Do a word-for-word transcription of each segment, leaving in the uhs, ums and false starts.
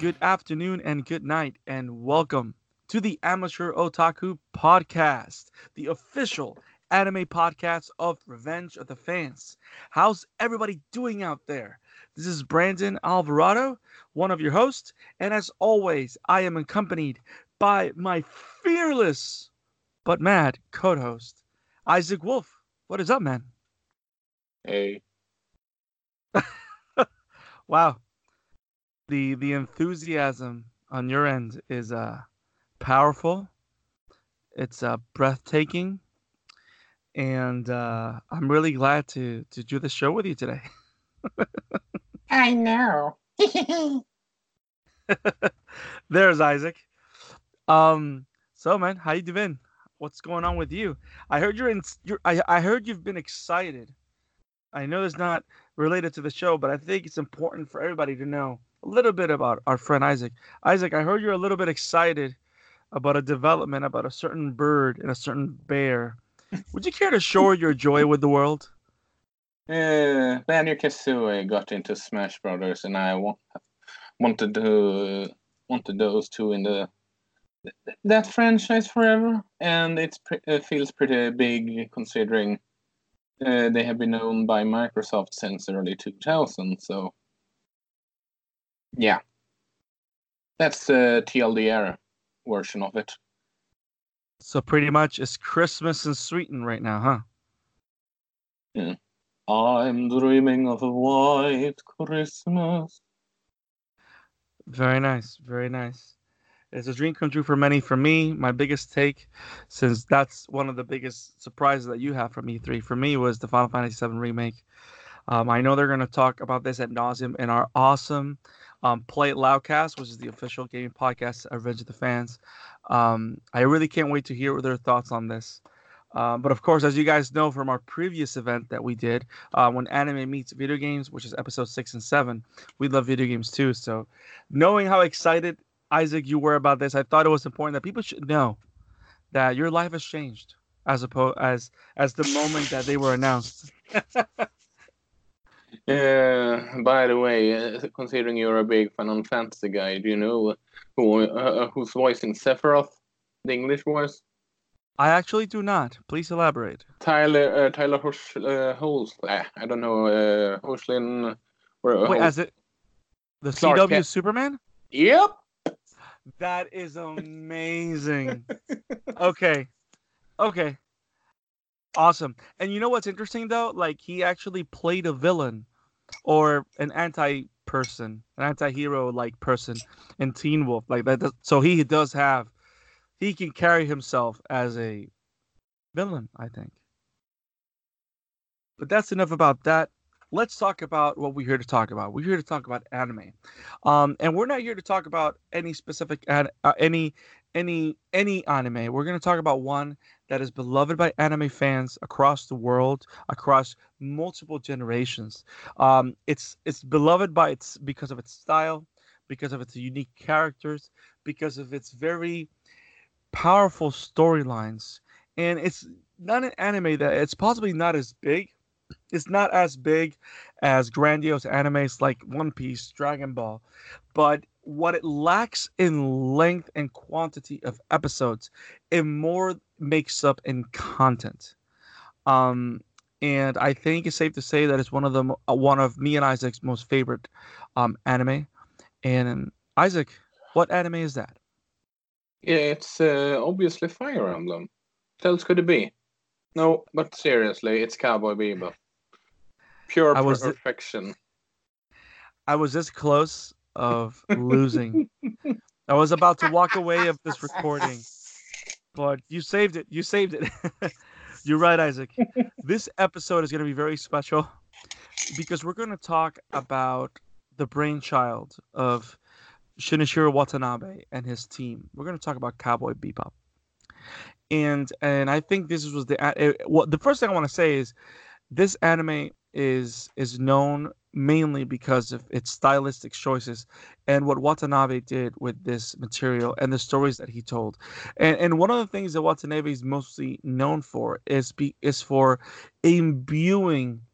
good afternoon, and good night, and welcome to the Amateur Otaku Podcast, the official anime podcast of Revenge of the Fans. How's everybody doing out there? This is Brandon Alvarado, one of your hosts, and as always, I am accompanied by my fearless but mad co host, Isaac Wolf. What is up, man? Hey. Wow, the the enthusiasm on your end is uh powerful. It's uh breathtaking, and uh, I'm really glad to to do the show with you today. I know. There's Isaac. Um, so man, how you doing? What's going on with you? I heard you're in. You're, I I heard you've been excited. I know it's not related to the show, but I think it's important for everybody to know a little bit about our friend Isaac. Isaac, I heard you're a little bit excited about a development about a certain bird and a certain bear. Would you care to share your joy with the world? Uh, Banjo Kazooie got into Smash Brothers, and I want, wanted to uh, wanted those two in the that franchise forever, and it's pre- it feels pretty big considering uh, they have been owned by Microsoft since early two thousand. So, yeah, that's the T L D R version of it. So pretty much it's Christmas in Sweden right now, huh? Yeah. I'm dreaming of a white Christmas. Very nice, very nice. It's a dream come true for many. For me, my biggest take, since that's one of the biggest surprises that you have from E three, for me was the Final Fantasy seven remake. Um, I know they're going to talk about this at nauseum in our awesome um, Play It Loudcast, which is the official gaming podcast of Revenge of the Fans. Um, I really can't wait to hear their thoughts on this. Um, but of course, as you guys know from our previous event that we did, uh, when anime meets video games, which is episode six and seven, we love video games too. So, knowing how excited Isaac you were about this, I thought it was important that people should know that your life has changed as opposed as as the moment that they were announced. Uh, by the way, uh, considering you're a big Final Fantasy guy, do you know who uh, who's voicing Sephiroth, the English voice? I actually do not. Please elaborate. Tyler uh, Tyler Hosh, uh, Holes, uh, I don't know, uh, Hoshlin or uh, Wait, Hol- as it the Clark C W Kent. Superman? Yep. That is amazing. Okay. Okay. Awesome. And you know what's interesting though? Like he actually played a villain or an anti person, an anti-hero like person in Teen Wolf. Like that does, so he does have he can carry himself as a villain, I think. But that's enough about that. Let's talk about what we're here to talk about. We're here to talk about anime, um, and we're not here to talk about any specific ad, uh, any any any anime. We're going to talk about one that is beloved by anime fans across the world, across multiple generations. Um, it's it's beloved by its because of its style, because of its unique characters, because of its very powerful storylines, and it's not an anime that it's possibly not as big it's not as big as grandiose animes like One Piece, Dragon Ball, but what it lacks in length and quantity of episodes, it more makes up in content. Um, and I think it's safe to say that it's one of the mo- uh, one of me and Isaac's most favorite um, anime. And um, Isaac, what anime is that? Yeah, it's uh, obviously Fire Emblem. What else could it be? No, but seriously, it's Cowboy Bebop. Pure I was th- perfection. I was this close of losing. I was about to walk away of this recording, but you saved it. You saved it. You're right, Isaac. This episode is going to be very special because we're going to talk about the brainchild of Shinichiro Watanabe and his team. We're going to talk about Cowboy Bebop. And and I think this was the uh, what the first thing I want to say is this anime is is known mainly because of its stylistic choices and what Watanabe did with this material and the stories that he told. And and one of the things that Watanabe is mostly known for is be is for imbuing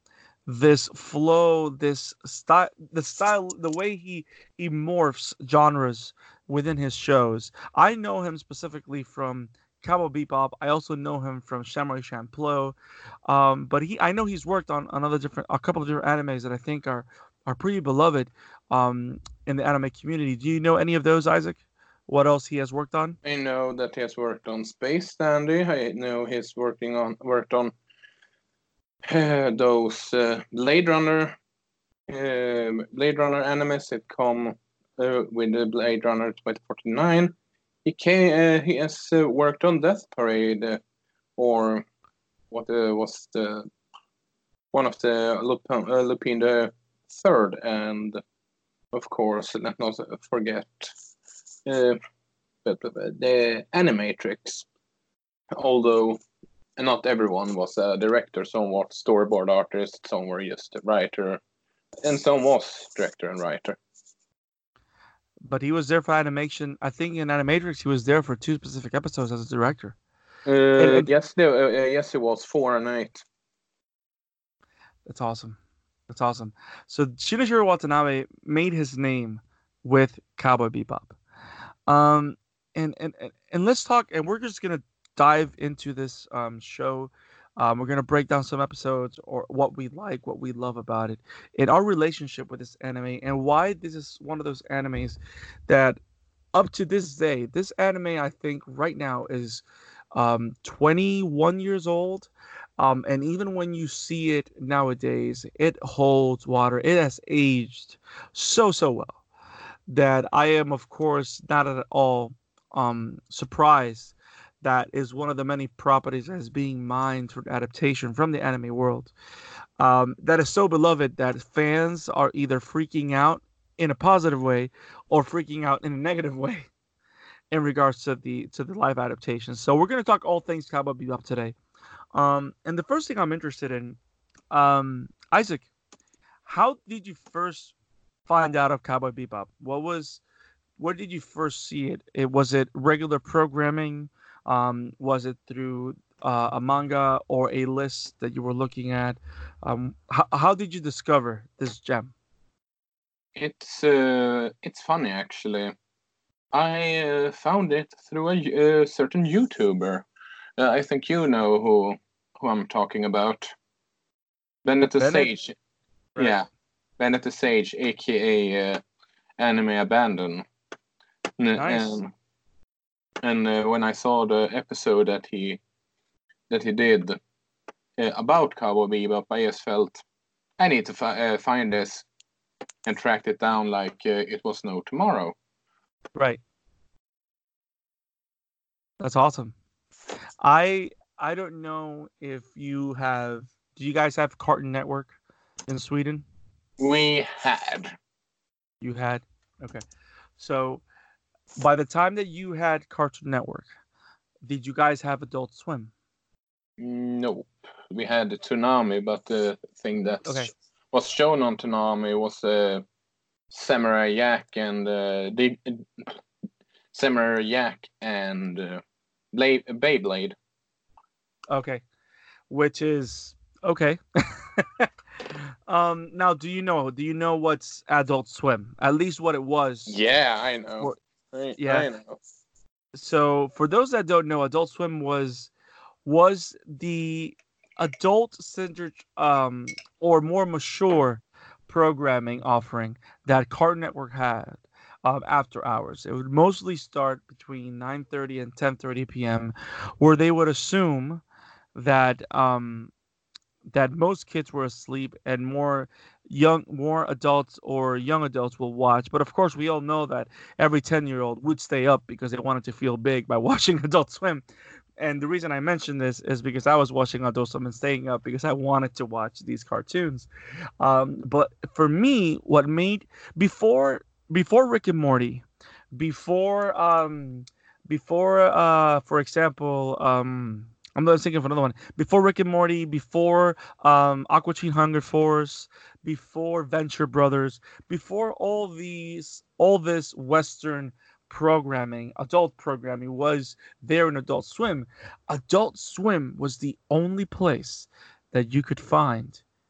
this flow, this style, the style, the way he he morphs genres within his shows. I know him specifically from Cowboy Bebop. I also know him from Samurai Champloo. Um, but he, I know he's worked on another different, a couple of different animes that I think are are pretty beloved um, in the anime community. Do you know any of those, Isaac? What else he has worked on? I know that he has worked on Space Dandy. I know he's working on worked on uh, those uh, Blade Runner uh, Blade Runner anime sitcom uh, with the Blade Runner twenty forty-nine. He came, uh, he has uh, worked on Death Parade, uh, or what uh, was the one of the Lupin, uh, Lupin the Third, and of course, let not forget uh, the Animatrix. Although not everyone was a director, some were storyboard artist, some were just a writer, and some was director and writer. But he was there for animation. I think in Animatrix, he was there for two specific episodes as a director. Uh, And, and yes, the, uh, yes, it was four and eight. that's awesome. That's awesome. So Shinichiro Watanabe made his name with Cowboy Bebop. Um, and and and, and let's talk. And we're just gonna dive into this um show. Um, we're gonna break down some episodes or what we like, what we love about it, and our relationship with this anime, and why this is one of those animes that up to this day, this anime I think right now is um, twenty-one years old. Um, and even when you see it nowadays, it holds water. It has aged so, so well that I am, of course, not at all um, surprised that is one of the many properties that is being mined for adaptation from the anime world. Um, that is so beloved that fans are either freaking out in a positive way or freaking out in a negative way in regards to the to the live adaptation. So we're going to talk all things Cowboy Bebop today. Um, and the first thing I'm interested in, um, Isaac, how did you first find out of Cowboy Bebop? What was where did you first see it? It was it regular programming? Um, was it through uh, a manga or a list that you were looking at? Um, how, how did you discover this gem? It's uh, it's funny actually. I uh, found it through a uh, certain YouTuber. Uh, I think you know who who I'm talking about. Bennett the Bennett, Sage. right? Yeah, Bennett the Sage, aka uh, Anime Abandon. N- Nice. And and uh, when I saw the episode that he that he did uh, about Cowboy Bebop, I just felt I need to fi- uh, find this and tracked it down like uh, it was no tomorrow. Right. That's awesome. I I don't know if you have. Do you guys have Cartoon Network in Sweden? We had. You had. Okay. So by the time that you had Cartoon Network, did you guys have Adult Swim? Nope. We had the Toonami, but the thing that Okay. was shown on Toonami was uh, Samurai Jack and uh, the Samurai Jack and uh, Blade, Beyblade. Okay. Which is okay. um. Now, do you know? Do you know what's Adult Swim? At least what it was. Yeah, I know. For, I, yeah. I know. So for those that don't know, Adult Swim was was the adult centered um or more mature programming offering that Cartoon Network had um, after hours. It would mostly start between nine thirty and ten thirty p m, where they would assume that um that most kids were asleep and more young more adults or young adults will watch. But of course we all know that every ten year old would stay up because they wanted to feel big by watching Adult Swim. And the reason I mention this is because I was watching Adult Swim and staying up because I wanted to watch these cartoons. Um, but for me, what made before before Rick and Morty, before um, before uh, for example, um, I'm not thinking of another one. Before Rick and Morty, before um, Aqua Teen Hunger Force, before Venture Brothers, before all these all this Western programming, adult programming was there in Adult Swim. Adult Swim was the only place that you could find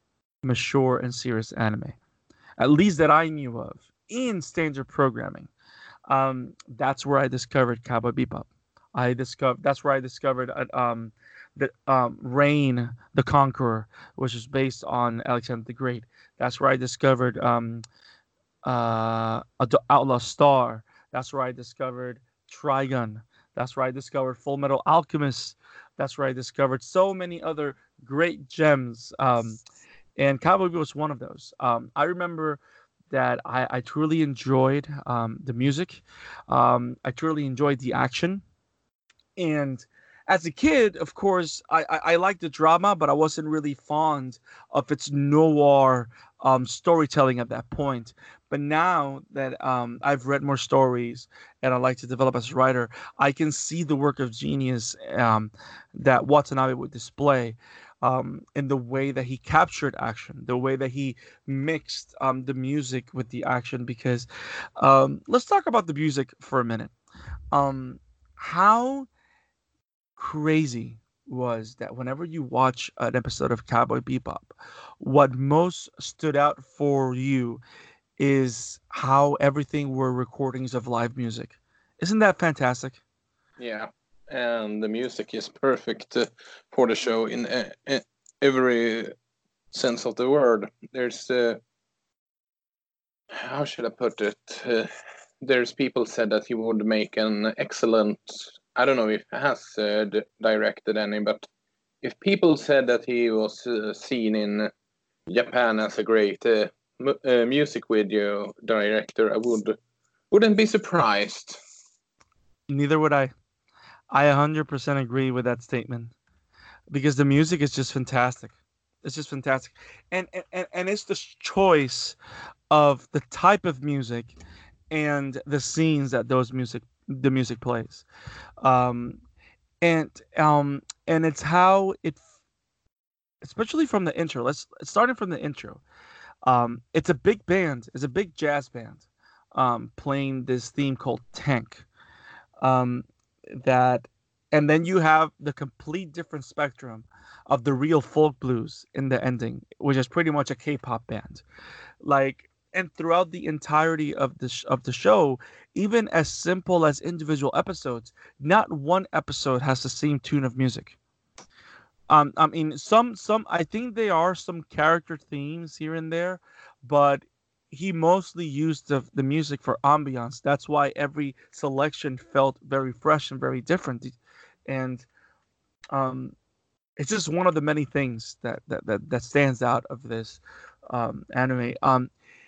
mature and serious anime, at least that I knew of in standard programming. Um, that's where I discovered Cowboy Bebop. I discovered that's where I discovered uh, um, the um, Reign the Conqueror, which is based on Alexander the Great. That's where I discovered um, uh, Ad- Outlaw Star. That's where I discovered Trigun. That's where I discovered Full Metal Alchemist. That's where I discovered so many other great gems. Um, and Cowboy Bebop was one of those. Um, I remember that I, I truly enjoyed um, the music. Um, I truly enjoyed the action. And as a kid, of course, I, I, I liked the drama, but I wasn't really fond of its noir um, storytelling at that point. But now that um, I've read more stories and I like to develop as a writer, I can see the work of genius um, that Watanabe would display um, in the way that he captured action, the way that he mixed um, the music with the action. Because um, let's talk about the music for a minute. Um, how crazy was that whenever you watch an episode of Cowboy Bebop, what most stood out for you is how everything were recordings of live music. Isn't that fantastic? Yeah, and the music is perfect uh, for the show in uh, uh, every sense of the word. There's uh, how should I put it? Uh, there's people said that he would make an excellent. I don't know if he has uh, d- directed any, but if people said that he was uh, seen in Japan as a great uh, mu- uh, music video director, I would wouldn't be surprised. Neither would I. I one hundred percent agree with that statement because the music is just fantastic. It's just fantastic. And and, and it's the choice of the type of music and the scenes that those music the music plays. Um and um and it's how it especially from the intro. Let's starting from the intro. Um, it's a big band. It's a big jazz band um, playing this theme called Tank. Um, that, and then you have the complete different spectrum of the real folk blues in the ending, which is pretty much a K-pop band. Like, and throughout the entirety of the sh- of the show, even as simple as individual episodes, not one episode has the same tune of music. Um, I mean, some some I think there are some character themes here and there, but he mostly used the the music for ambiance. That's why every selection felt very fresh and very different. And um, it's just one of the many things that that that, that stands out of this um, anime. Um,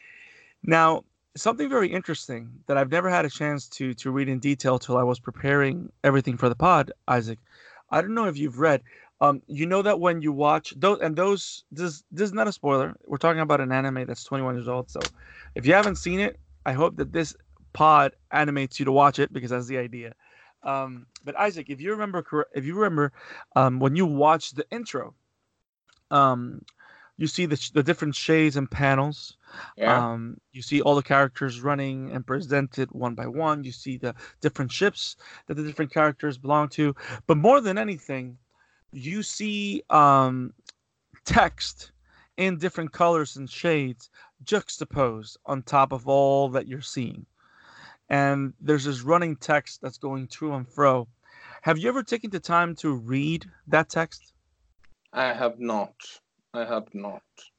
now, something very interesting that I've never had a chance to to read in detail till I was preparing everything for the pod, Isaac. I don't know if you've read. Um, you know that when you watch those and those, this this is not a spoiler. We're talking about an anime that's twenty-one years old. So, if you haven't seen it, I hope that this pod animates you to watch it because that's the idea. Um, but Isaac, if you remember, corre- if you remember, um, when you watch the intro, um, you see the, sh- the different shades and panels. Yeah. Um, you see all the characters running and presented one by one. You see the different ships that the different characters belong to. But more than anything, you see um, text in different colors and shades juxtaposed on top of all that you're seeing. And there's this running text that's going to and fro. Have you ever taken the time to read that text? I have not. I have not.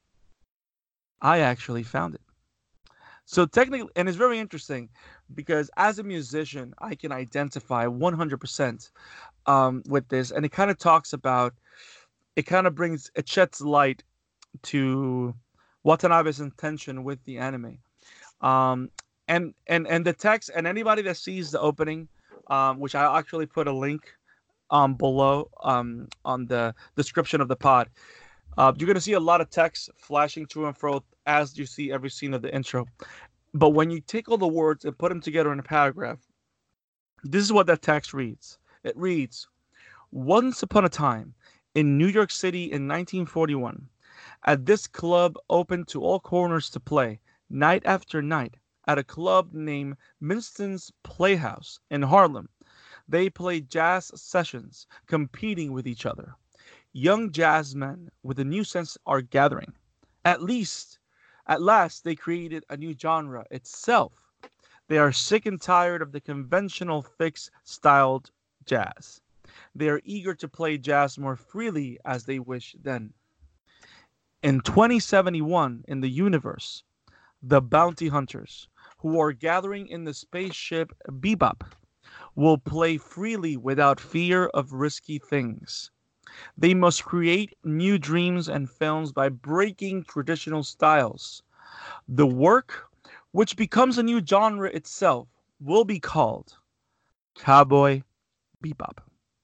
I actually found it. So technically, and it's very interesting because as a musician, I can identify one hundred percent um, with this, and it kind of talks about, it kind of brings, it sheds light to Watanabe's intention with the anime. Um, and and and the text, and anybody that sees the opening, um, which I actually put a link um below um on the description of the pod. Uh, you're gonna see a lot of text flashing to and fro as you see every scene of the intro. But when you take all the words and put them together in a paragraph, this is what that text reads. It reads, once upon a time, in New York City in nineteen forty-one, at this club open to all corners to play, night after night, at a club named Minston's Playhouse in Harlem, they played jazz sessions, competing with each other. Young jazzmen with a new sense are gathering. At least, at last, they created a new genre itself. They are sick and tired of the conventional fixed styled jazz. They are eager to play jazz more freely as they wish then. In twenty seventy-one, in the universe, the bounty hunters, who are gathering in the spaceship Bebop, will play freely without fear of risky things. They must create new dreams and films by breaking traditional styles. The work, which becomes a new genre itself, will be called Cowboy Bebop.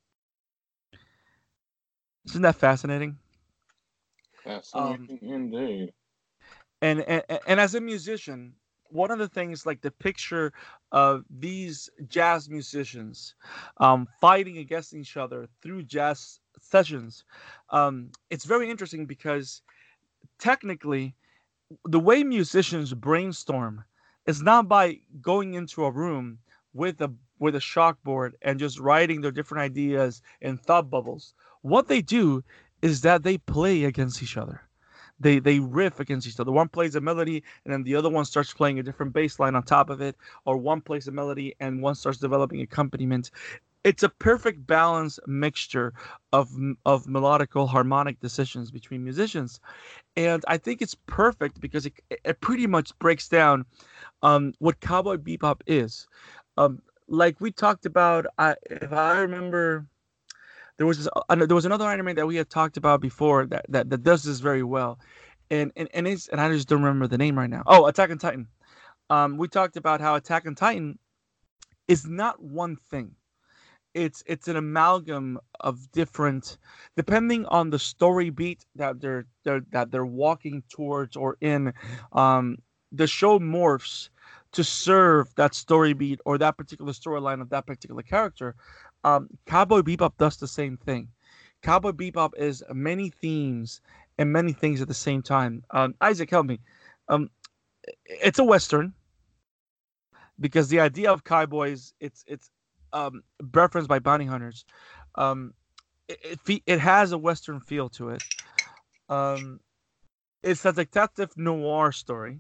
Isn't that fascinating? Fascinating um, indeed. And, and and as a musician, one of the things, like the picture of these jazz musicians um, fighting against each other through jazz sessions, um, it's very interesting because technically, the way musicians brainstorm is not by going into a room with a with a chalkboard and just writing their different ideas in thought bubbles. What they do is that they play against each other. They they riff against each other. One plays a melody and then the other one starts playing a different bass line on top of it, or one plays a melody and one starts developing accompaniment. It's a perfect balance mixture of of melodical harmonic decisions between musicians, and I think it's perfect because it, it pretty much breaks down um, what Cowboy Bebop is. Um, like we talked about, I, if I remember, there was this, uh, there was another anime that we had talked about before that, that, that does this very well, and and and it's and I just don't remember the name right now. Oh, Attack on Titan. Um, we talked about how Attack on Titan is not one thing. It's it's an amalgam of different, depending on the story beat that they're, they're that they're walking towards or in. Um, the show morphs to serve that story beat or that particular storyline of that particular character. Um, Cowboy Bebop does the same thing. Cowboy Bebop is many themes and many things at the same time. Um, Isaac, help me. Um, it's a western because the idea of cowboys, it's it's um, referenced by bounty hunters. Um, it, it it has a western feel to it. Um, it's a detective noir story.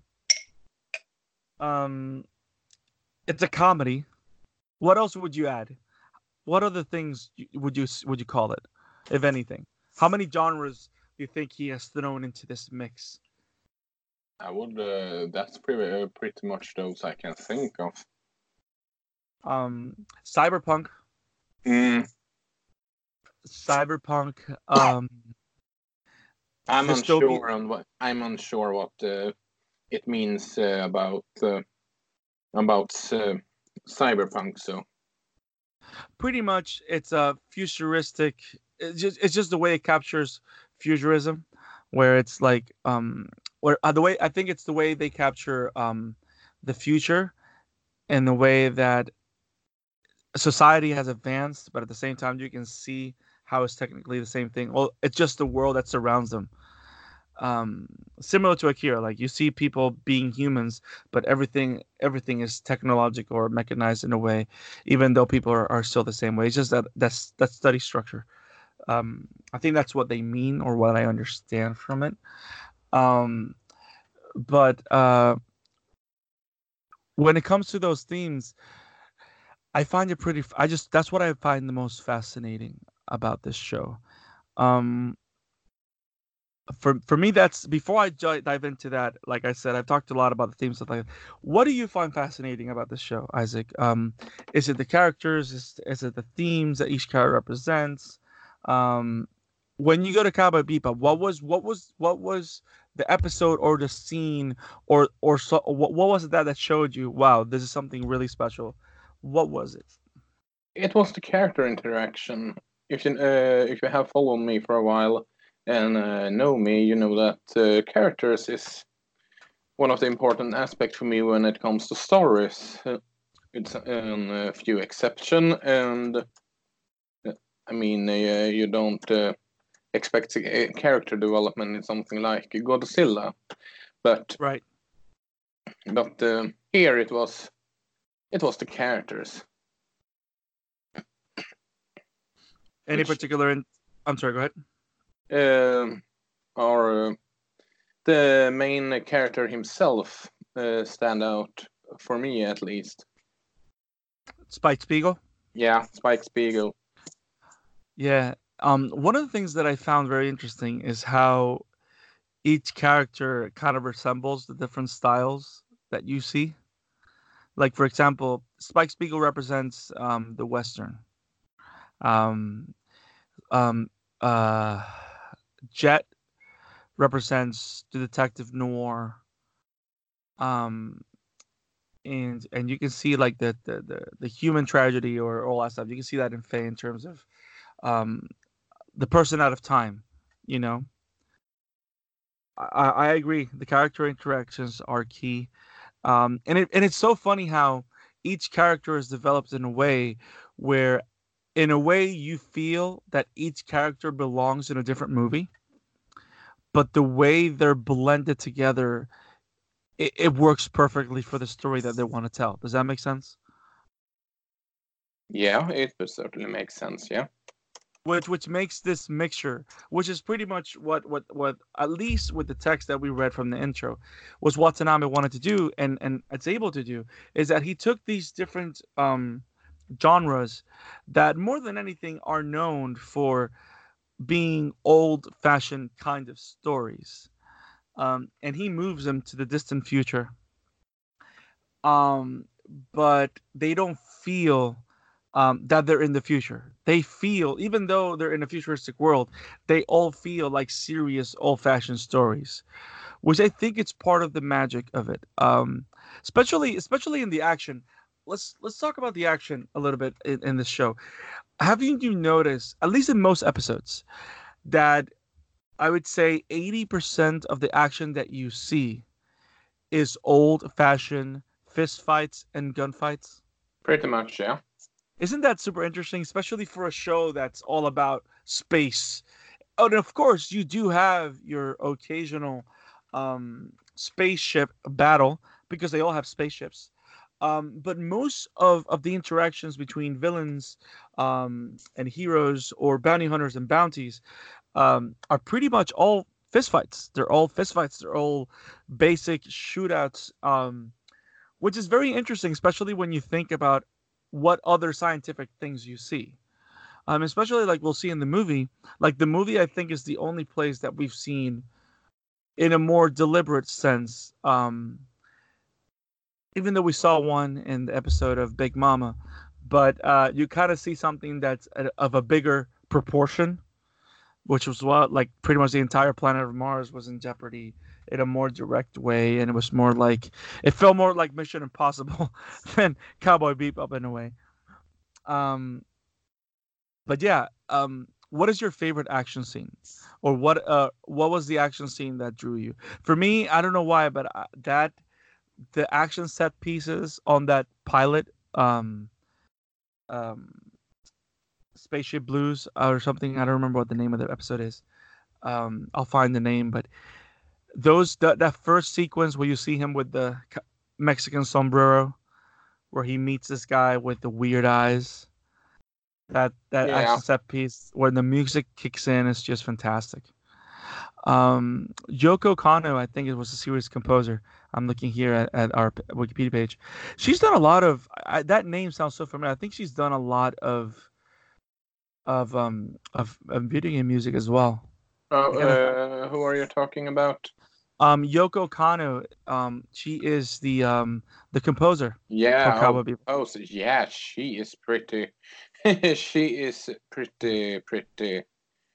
Um, it's a comedy. What else would you add? What other things would you would you call it, if anything? How many genres do you think he has thrown into this mix? I would. Uh, that's pretty uh, pretty much those I can think of. Um, cyberpunk. Mm. Cyberpunk. Um, I'm unsure on what I'm unsure what uh, it means uh, about uh, about uh, cyberpunk. So pretty much, it's a futuristic. It's just it's just the way it captures futurism, where it's like um, where uh, the way I think it's the way they capture um, the future, and the way that society has advanced, but at the same time you can see how it's technically the same thing. Well, it's just the world that surrounds them. Um, similar to Akira, like you see people being humans, but everything everything is technological or mechanized in a way, even though people are, are still the same way. It's just that that's that study structure. Um, I think that's what they mean or what I understand from it. Um, but uh, when it comes to those themes, I find it pretty. I just that's what I find the most fascinating about this show. Um, for for me, that's before I j- dive into that. Like I said, I've talked a lot about the themes stuff like that. What do you find fascinating about this show, Isaac? Um, is it the characters? Is is it the themes that each character represents? Um, when you go to Cowboy Bebop, what was what was what was the episode or the scene or or so what what was it that that showed you? Wow, this is something really special. What was it? it was the character interaction. If you uh, if you have followed me for a while and uh, know me, you know that uh, characters is one of the important aspects for me when it comes to stories. Uh, it's a few exception, and uh, I mean uh, you don't uh, expect a character development in something like Godzilla, but Right. but uh, here it was it was the characters. Any Which particular? In- I'm sorry. Go ahead. uh, are uh, the main character himself uh, stand out for me, at least. Spike Spiegel. Yeah, Spike Spiegel. Yeah. Um, one of the things that I found very interesting is how each character kind of resembles the different styles that you see. Like, for example, Spike Spiegel represents um, the Western. Um, um, uh, Jet represents the detective noir. Um, and and you can see like the the the, the human tragedy or all that stuff. You can see that in Faye in terms of um, the person out of time. You know, I, I agree. The character interactions are key. Um, and it and it's so funny how each character is developed in a way where, in a way, you feel that each character belongs in a different movie, but the way they're blended together, it, it works perfectly for the story that they want to tell. Does that make sense? Yeah, it would certainly make sense. Yeah. Which which makes this mixture, which is pretty much what what what at least with the text that we read from the intro, was what Taname wanted to do, and and it's able to do, is that he took these different um genres that more than anything are known for being old fashioned kind of stories, um and he moves them to the distant future, um, but they don't feel um, that they're in the future. They feel, even though they're in a futuristic world, they all feel like serious, old-fashioned stories, which I think it's part of the magic of it. Um, especially, especially in the action. Let's let's talk about the action a little bit in, in this show. Haven't you noticed, at least in most episodes, that I would say eighty percent of the action that you see is old-fashioned fist fights and gunfights? Pretty much, yeah. Isn't that super interesting, especially for a show that's all about space? Oh, and of course, you do have your occasional um, spaceship battle because they all have spaceships. Um, but most of, of the interactions between villains um, and heroes, or bounty hunters and bounties, um, are pretty much all fistfights. They're all fistfights. They're all basic shootouts, um, which is very interesting, especially when you think about what other scientific things you see. Um, especially like we'll see in the movie. Like the movie, I think is the only place that we've seen in a more deliberate sense. Um, even though we saw one in the episode of Big Mama, but uh, you kind of see something that's a, of a bigger proportion, which was what like pretty much the entire planet of Mars was in jeopardy in a more direct way, and it was more like it felt more like Mission Impossible than Cowboy Bebop in a way. Um, but yeah, um, what is your favorite action scene, or what uh what was the action scene that drew you? For me, I don't know why, but I, that the action set pieces on that pilot um um Spaceship Blues or something. I don't remember what the name of the episode is. Um, I'll find the name, but those that that first sequence where you see him with the Mexican sombrero, where he meets this guy with the weird eyes. That that Yeah. action set piece when the music kicks in is just fantastic. Um, Yoko Kano, I think it was a series composer. I'm looking here at, at our Wikipedia page. She's done a lot of I, that name sounds so familiar. I think she's done a lot of of um of, of video game music as well. Oh, I gotta uh, who are you talking about? um Yoko Kano. Um, she is the um the composer for Yeah. Cowboy Oh, Bebop. oh, so yeah, she is pretty. She is pretty, pretty,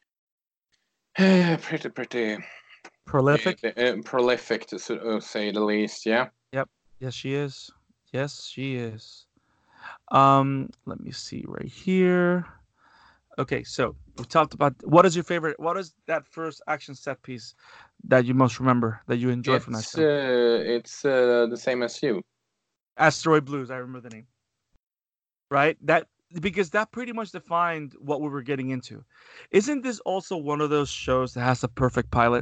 pretty, pretty Prolific. uh, uh, prolific, to so- uh, say the least. Yeah. Yep. Yes, she is. Yes, she is. Um, let me see right here. Okay, so we talked about what is your favorite, what is that first action set piece that you most remember that you enjoyed from that It's show? uh, it's uh, the same as you. Asteroid Blues, I remember the name. Right? That because that pretty much defined what we were getting into. Isn't this also one of those shows that has a perfect pilot?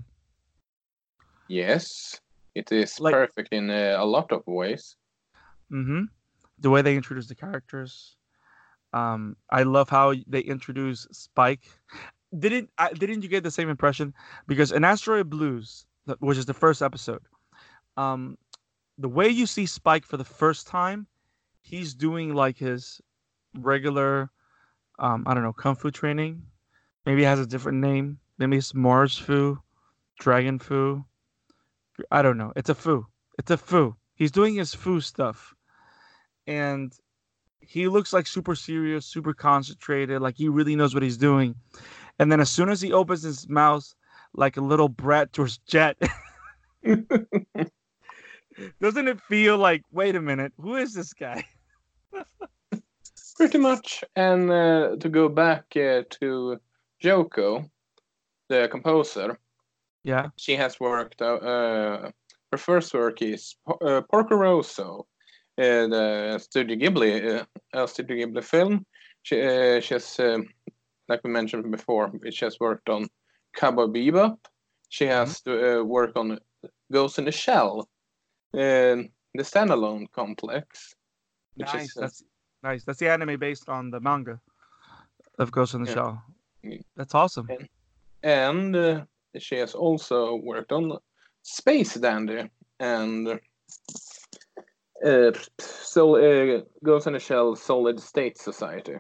Yes, it is Like, perfect in uh, a lot of ways. mm-hmm. The way they introduce the characters. Um, I love how they introduce Spike. Didn't I, didn't you get the same impression? Because in Asteroid Blues, th- which is the first episode. Um, the way you see Spike for the first time, he's doing like his regular, um, I don't know, kung fu training. Maybe it has a different name. Maybe it's Mars Fu, Dragon Fu. I don't know. It's a Fu. It's a Fu. He's doing his Fu stuff, and he looks like super serious, super concentrated, like he really knows what he's doing. And then as soon as he opens his mouth, like a little brat towards Jet, doesn't it feel like, wait a minute, who is this guy? Pretty much. And uh, to go back uh, to Yoko, the composer, Yeah. she has worked. Uh, uh, her first work is uh, Porco Rosso, uh, the Studio Ghibli, uh, uh, Studio Ghibli film. She, uh, she has, um, like we mentioned before, she has worked on Cowboy Bebop. She has mm-hmm. uh, worked on Ghost in the Shell, uh, the standalone complex. Which nice. Is, uh, That's nice. That's the anime based on the manga of Ghost in the yeah. Shell. That's awesome. And, and uh, she has also worked on Space Dandy and uh, so uh, Ghost in the Shell Solid State Society.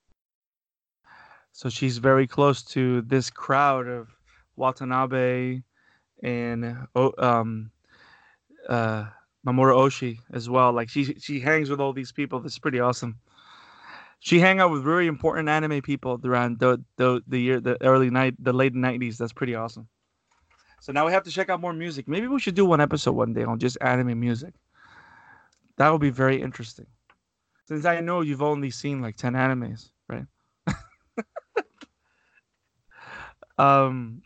So she's very close to this crowd of Watanabe and um, uh, Mamoru Oshii as well. Like she she hangs with all these people. That's pretty awesome. She hang out with very important anime people around the the the year the early night the late nineties. That's pretty awesome. So now we have to check out more music. Maybe we should do one episode one day on just anime music. That would be very interesting. Since I know you've only seen like ten animes, right? um.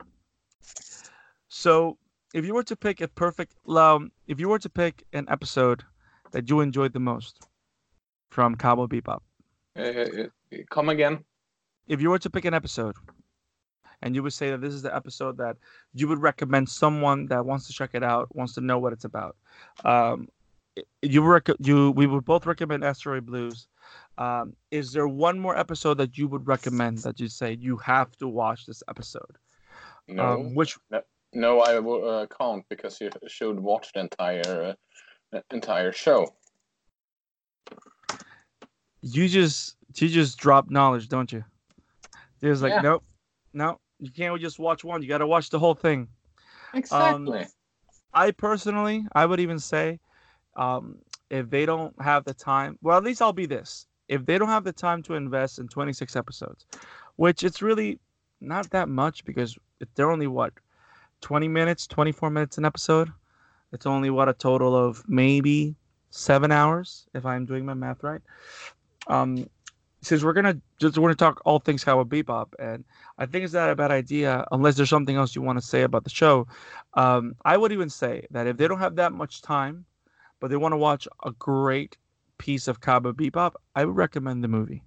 So if you were to pick a perfect, um, if you were to pick an episode that you enjoyed the most from Cowboy Bebop, uh, come again. If you were to pick an episode, and you would say that this is the episode that you would recommend someone that wants to check it out, wants to know what it's about, um, you rec- you we would both recommend Asteroid Blues. Um, is there one more episode that you would recommend that you say you have to watch this episode? No, um, which no, no I uh, can't because you should watch the entire uh, entire show. You just you just drop knowledge, don't you? There's like yeah. nope, no, you can't just watch one. You got to watch the whole thing. Exactly. Um, I personally, I would even say, um, if they don't have the time, well, at least I'll be this. If they don't have the time to invest in twenty-six episodes, which it's really not that much because they're only what, twenty minutes, twenty-four minutes an episode. It's only what, a total of maybe seven hours if I'm doing my math right. Um, since we're gonna just we're gonna talk all things Cowboy Bebop, and I think it's not a bad idea unless there's something else you want to say about the show. Um, I would even say that if they don't have that much time, but they want to watch a great piece of Cowboy Bebop, I would recommend the movie.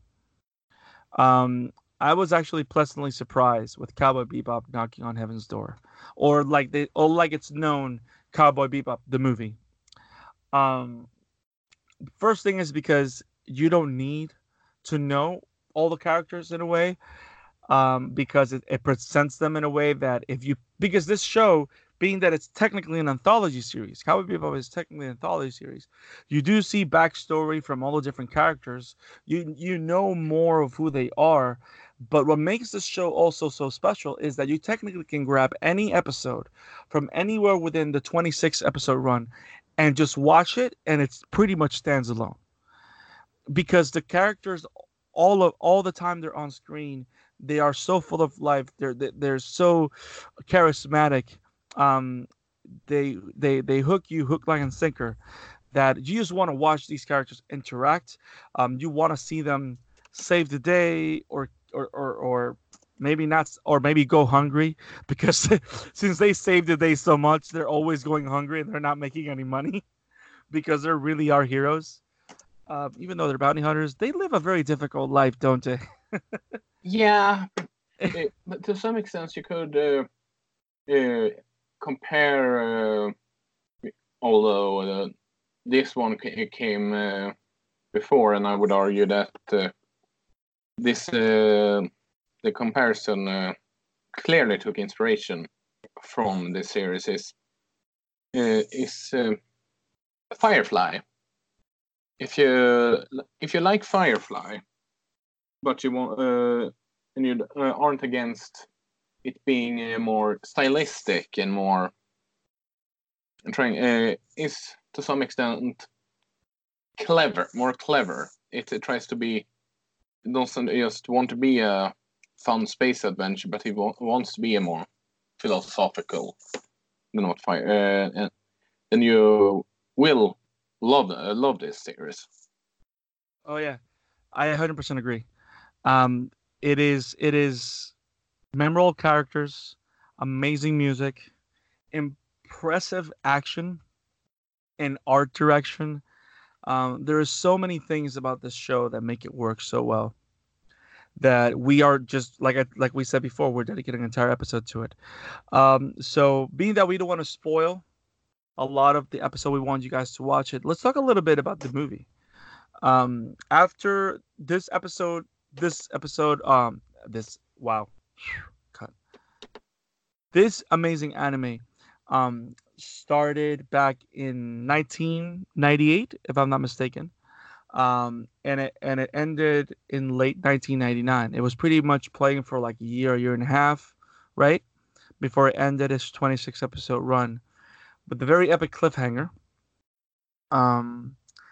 Um, I was actually pleasantly surprised with Cowboy Bebop knocking on heaven's door, or like they, or like it's known, Cowboy Bebop the movie. Um, first thing is because you don't need to know all the characters in a way, um, because it, it presents them in a way that if you, because this show, being that it's technically an anthology series, Cowboy Bebop is technically an anthology series, you do see backstory from all the different characters. You you know more of who they are, but what makes this show also so special is that you technically can grab any episode from anywhere within the twenty-six episode run and just watch it, and it pretty much stands alone. Because the characters, all of all the time they're on screen, they are so full of life. They're they're so charismatic. Um, they they they hook you hook, line, and sinker. That you just want to watch these characters interact. Um, you want to see them save the day, or or or, or maybe not, or maybe go hungry, because since they saved the day so much, they're always going hungry and they're not making any money because they're really our heroes. Uh, even though they're bounty hunters, they live a very difficult life, don't they? Yeah, it, but to some extent, you could uh, uh, compare. Uh, although uh, this one came uh, before, and I would argue that uh, this uh, the comparison uh, clearly took inspiration from this series is uh, is uh, Firefly. If you if you like Firefly, but you want uh, and you uh, aren't against it being uh, more stylistic and more trying uh, is to some extent clever, more clever. It, it tries to be, it doesn't just want to be a fun space adventure, but it wa- wants to be a more philosophical than what fire. Uh, and then you will love uh, love this series. Oh yeah, I one hundred percent agree. Um, it is it is memorable characters, amazing music, impressive action, and art direction. Um, there are so many things about this show that make it work so well that we are just like I, like we said before, we're dedicating an entire episode to it. Um, so being that we don't want to spoil a lot of the episode, we want you guys to watch it. Let's talk a little bit about the movie. Um, after this episode, this episode, um, this wow, cut. This amazing anime, um, started back in nineteen ninety-eight, if I'm not mistaken. Um, and it and it ended in late nineteen ninety-nine. It was pretty much playing for like a year, a year and a half, right? Before it ended its twenty-six episode run with the very epic cliffhanger. Um,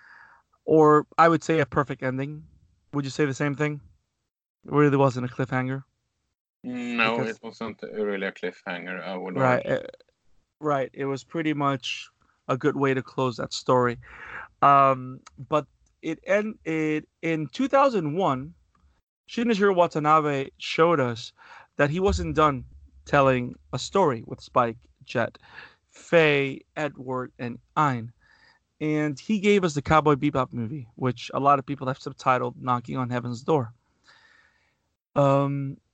or I would say a perfect ending. Would you say the same thing? It really wasn't a cliffhanger No, it because wasn't really a cliffhanger, I would right, argue. uh, right, it was pretty much a good way to close that story. Um, but it ended in two thousand one. Shinichiro Watanabe showed us that he wasn't done telling a story with Spike, Jet, Faye, Edward, and Ein. And he gave us the Cowboy Bebop movie, which a lot of people have subtitled Knocking on Heaven's Door. Um,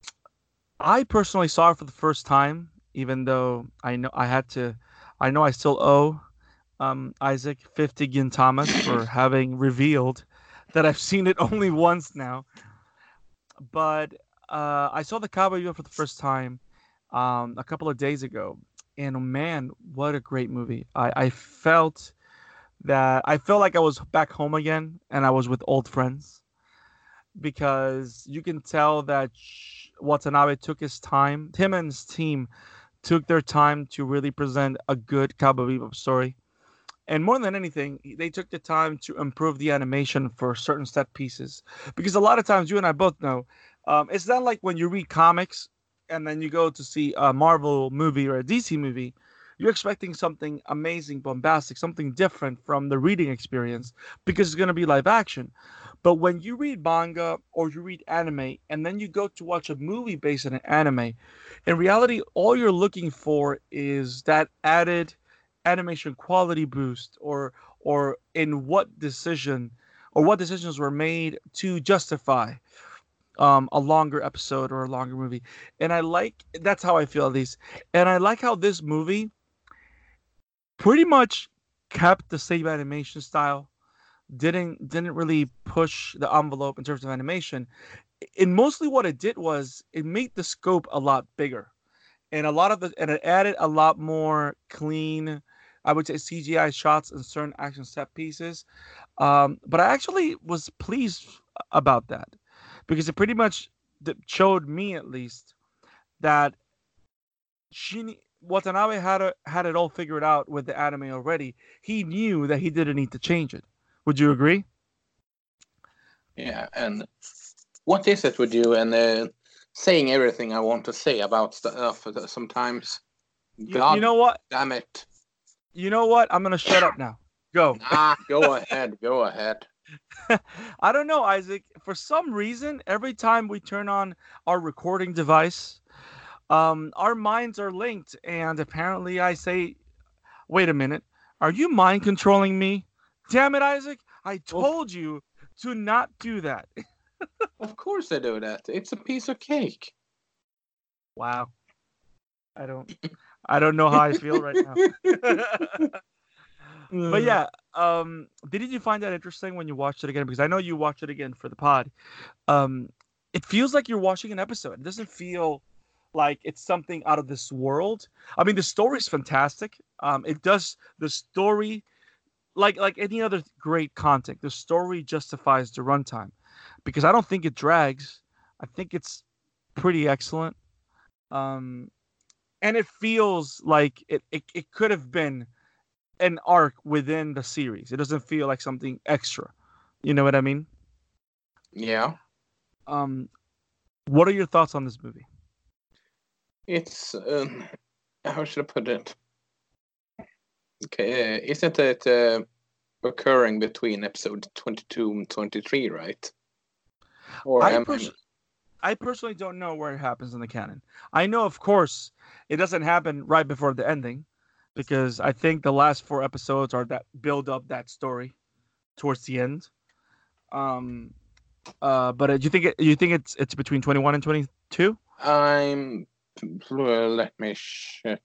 I personally saw it for the first time, even though I know I had to, I know I still owe um, Isaac fifty Gintamas for having revealed that I've seen it only once now. But uh, I saw the Cowboy Bebop for the first time um, a couple of days ago, and man, what a great movie! I, I felt that I felt like I was back home again, and I was with old friends because you can tell that Sh- Watanabe took his time. Him and his team took their time to really present a good Cowboy Bebop story. And more than anything, they took the time to improve the animation for certain set pieces. Because a lot of times, you and I both know, um, it's not like when you read comics and then you go to see a Marvel movie or a D C movie, you're expecting something amazing, bombastic, something different from the reading experience because it's going to be live action. But when you read manga or you read anime and then you go to watch a movie based on an anime, in reality, all you're looking for is that added animation quality boost or or in what decision or what decisions were made to justify um, a longer episode or a longer movie. And I like that's how I feel at least. And I like how this movie pretty much kept the same animation style. Didn't didn't really push the envelope in terms of animation. And mostly what it did was it made the scope a lot bigger. And a lot of the and it added a lot more clean, I would say C G I shots and certain action set pieces. Um, but I actually was pleased about that because it pretty much th- showed me at least that Shin Watanabe had a, had it all figured out with the anime already. He knew that he didn't need to change it. Would you agree? Yeah, and what is it with you and uh, saying everything I want to say about stuff uh, sometimes? You, you God know what? damn it. You know what? I'm gonna shut up now. Go. Ah, go ahead, go ahead. I don't know, Isaac. For some reason, every time we turn on our recording device, um, our minds are linked, and apparently, I say, "Wait a minute, are you mind controlling me?" Damn it, Isaac! I Of, told you to not do that. of course I do that. It's a piece of cake. Wow, I don't, I don't know how I feel right now. But Mm. yeah, um, didn't you find that interesting when you watched it again? Because I know you watched it again for the pod. Um, it feels like you're watching an episode. It doesn't feel like it's something out of this world. I mean, the story is fantastic. Um, it does the story like like any other great content. The story justifies the runtime because I don't think it drags. I think it's pretty excellent. Um, and it feels like it, it, it could have been an arc within the series. It doesn't feel like something extra. You know what I mean? Yeah. Um, what are your thoughts on this movie? It's um, how should I put it? Okay, uh, isn't it uh, occurring between episode twenty-two and twenty-three, right? Or I am pers- I... I personally don't know where it happens in the canon. I know, of course, it doesn't happen right before the ending, because I think the last four episodes are that build up that story towards the end. Um, uh, but uh, do you think it, you think it's it's between twenty-one and twenty-two? I'm. Let me check.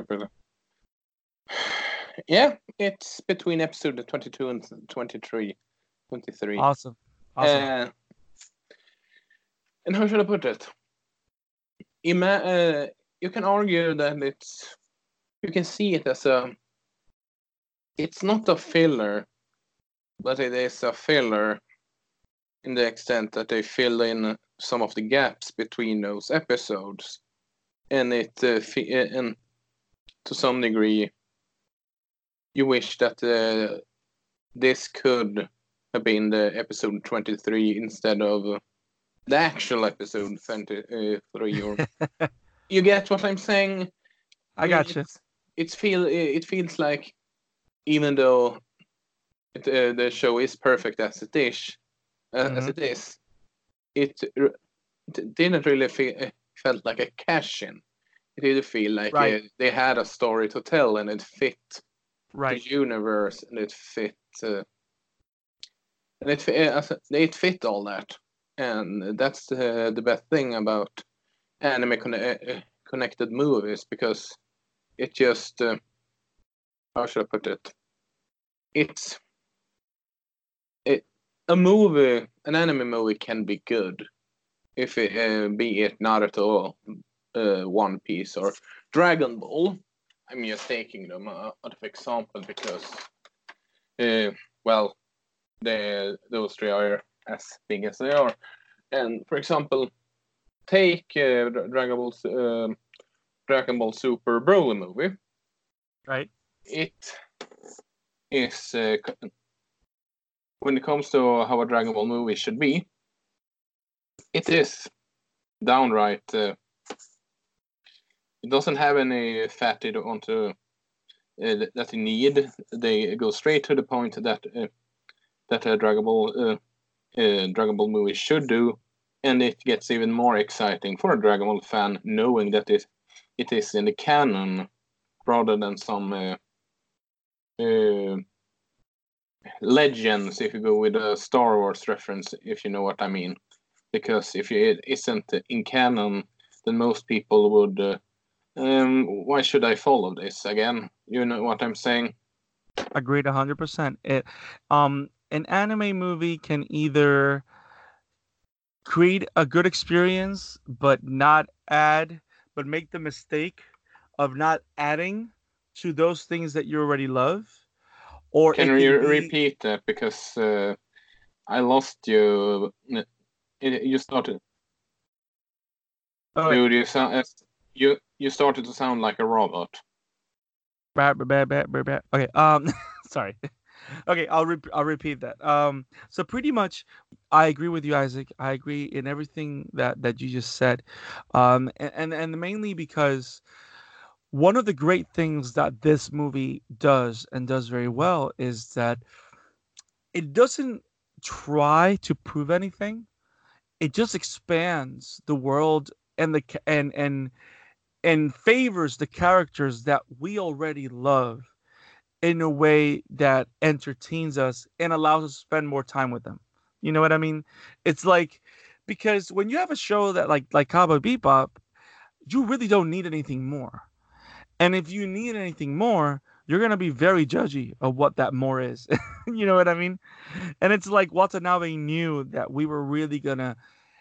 Yeah, it's between episode twenty-two and twenty-three. twenty-three. Awesome. Awesome. Uh, and how should I put it? Ima- uh, you can argue that it's. You can see it as a. It's not a filler, but it is a filler in the extent that they fill in some of the gaps between those episodes. And it, uh, fi- and to some degree, you wish that uh, this could have been the episode twenty-three instead of uh, the actual episode twenty-three. Or you get what I'm saying? I got you. It's, it's feel it feels like even though it, uh, the show is perfect as it is, uh, Mhm. as it is, it, r- it didn't really feel uh, felt like a cash in. It did feel like Right. uh, they had a story to tell and it fit Right. the universe and it fit uh, and it fi- uh, it fit all that, and that's uh, the best thing about anime conne- uh, connected movies, because it just uh, how should I put it? It's it a movie, an anime movie can be good if it uh, be it Naruto, uh, One Piece, or Dragon Ball. I'm just taking them uh, out of example because, uh, well, they those three are as big as they are. And for example, take uh, Dragon Ball, uh, Dragon Ball Super Broly movie. Right. It is uh, when it comes to how a Dragon Ball movie should be, it is downright. Uh, it doesn't have any fat they don't want to uh, that they need. They go straight to the point that uh, that a Dragon Ball uh, uh, Dragon Ball movie should do, and it gets even more exciting for a Dragon Ball fan knowing that it it is in the canon rather than some uh, uh, legends. If you go with a Star Wars reference, if you know what I mean, because if it isn't in canon, then most people would. Uh, um, why should I follow this again? You know what I'm saying? Agreed one hundred percent. It um an anime movie can either create a good experience but not add but make the mistake of not adding to those things that you already love, or Can it you can be repeat that because uh, I lost you? It, you started. oh wait, Dude, you sound you you started to sound like a robot. bad, bad, bad, bad, bad. Okay, um sorry. Okay, I'll re- I'll repeat that. Um, so pretty much, I agree with you, Isaac. I agree in everything that that you just said, um, and and, and mainly because one of the great things that this movie does and does very well is that it doesn't try to prove anything. It just expands the world and the ca- and and and favors the characters that we already love in a way that entertains us and allows us to spend more time with them. You know what I mean? It's like because when you have a show that like like Cowboy Bebop, you really don't need anything more. And if you need anything more, you're gonna be very judgy of what that more is. You know what I mean? And it's like Watanabe knew that we were really gonna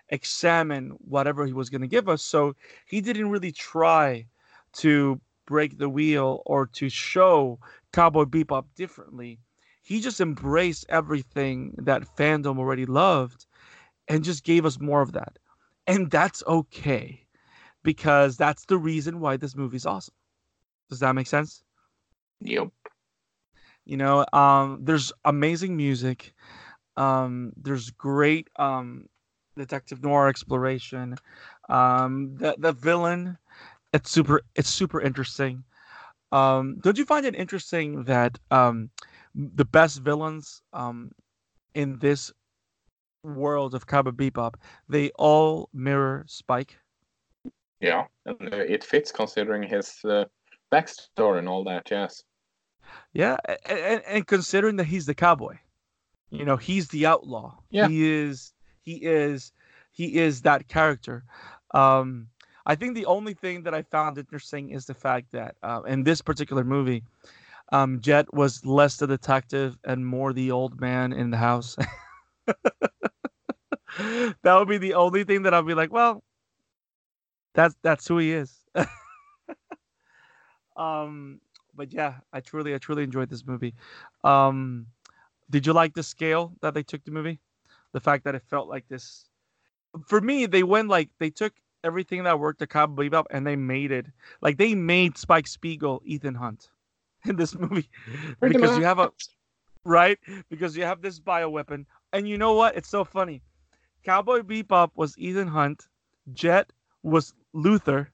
examine whatever he was going to give us. So he didn't really try to break the wheel or to show Cowboy Bebop differently. He just embraced everything that fandom already loved and just gave us more of that. And that's okay because that's the reason why this movie's awesome. Does that make sense? Yep. You know, um, there's amazing music. Um, there's great um, detective noir exploration. Um, the the villain, it's super it's super interesting. Um, don't you find it interesting that um, the best villains um, in this world of Cowboy Bebop, they all mirror Spike? Yeah, and uh, it fits considering his uh, backstory and all that. Yes. Yeah, and, and considering that he's the cowboy, you know, he's the outlaw. Yeah. He is he is he is that character. Um, I think the only thing that I found interesting is the fact that uh, in this particular movie, um, Jet was less the detective and more the old man in the house. That would be the only thing that I'll be like, well, that's that's who he is. um, but yeah, I truly I truly enjoyed this movie. Um, did you like the scale that they took the movie? The fact that it felt like this. For me, they went like they took everything that worked at Cowboy Bebop and they made it like they made Spike Spiegel Ethan Hunt in this movie Pretty because you much. have a right because you have this bioweapon and you know what? It's so funny. Cowboy Bebop was Ethan Hunt, Jet was Luther,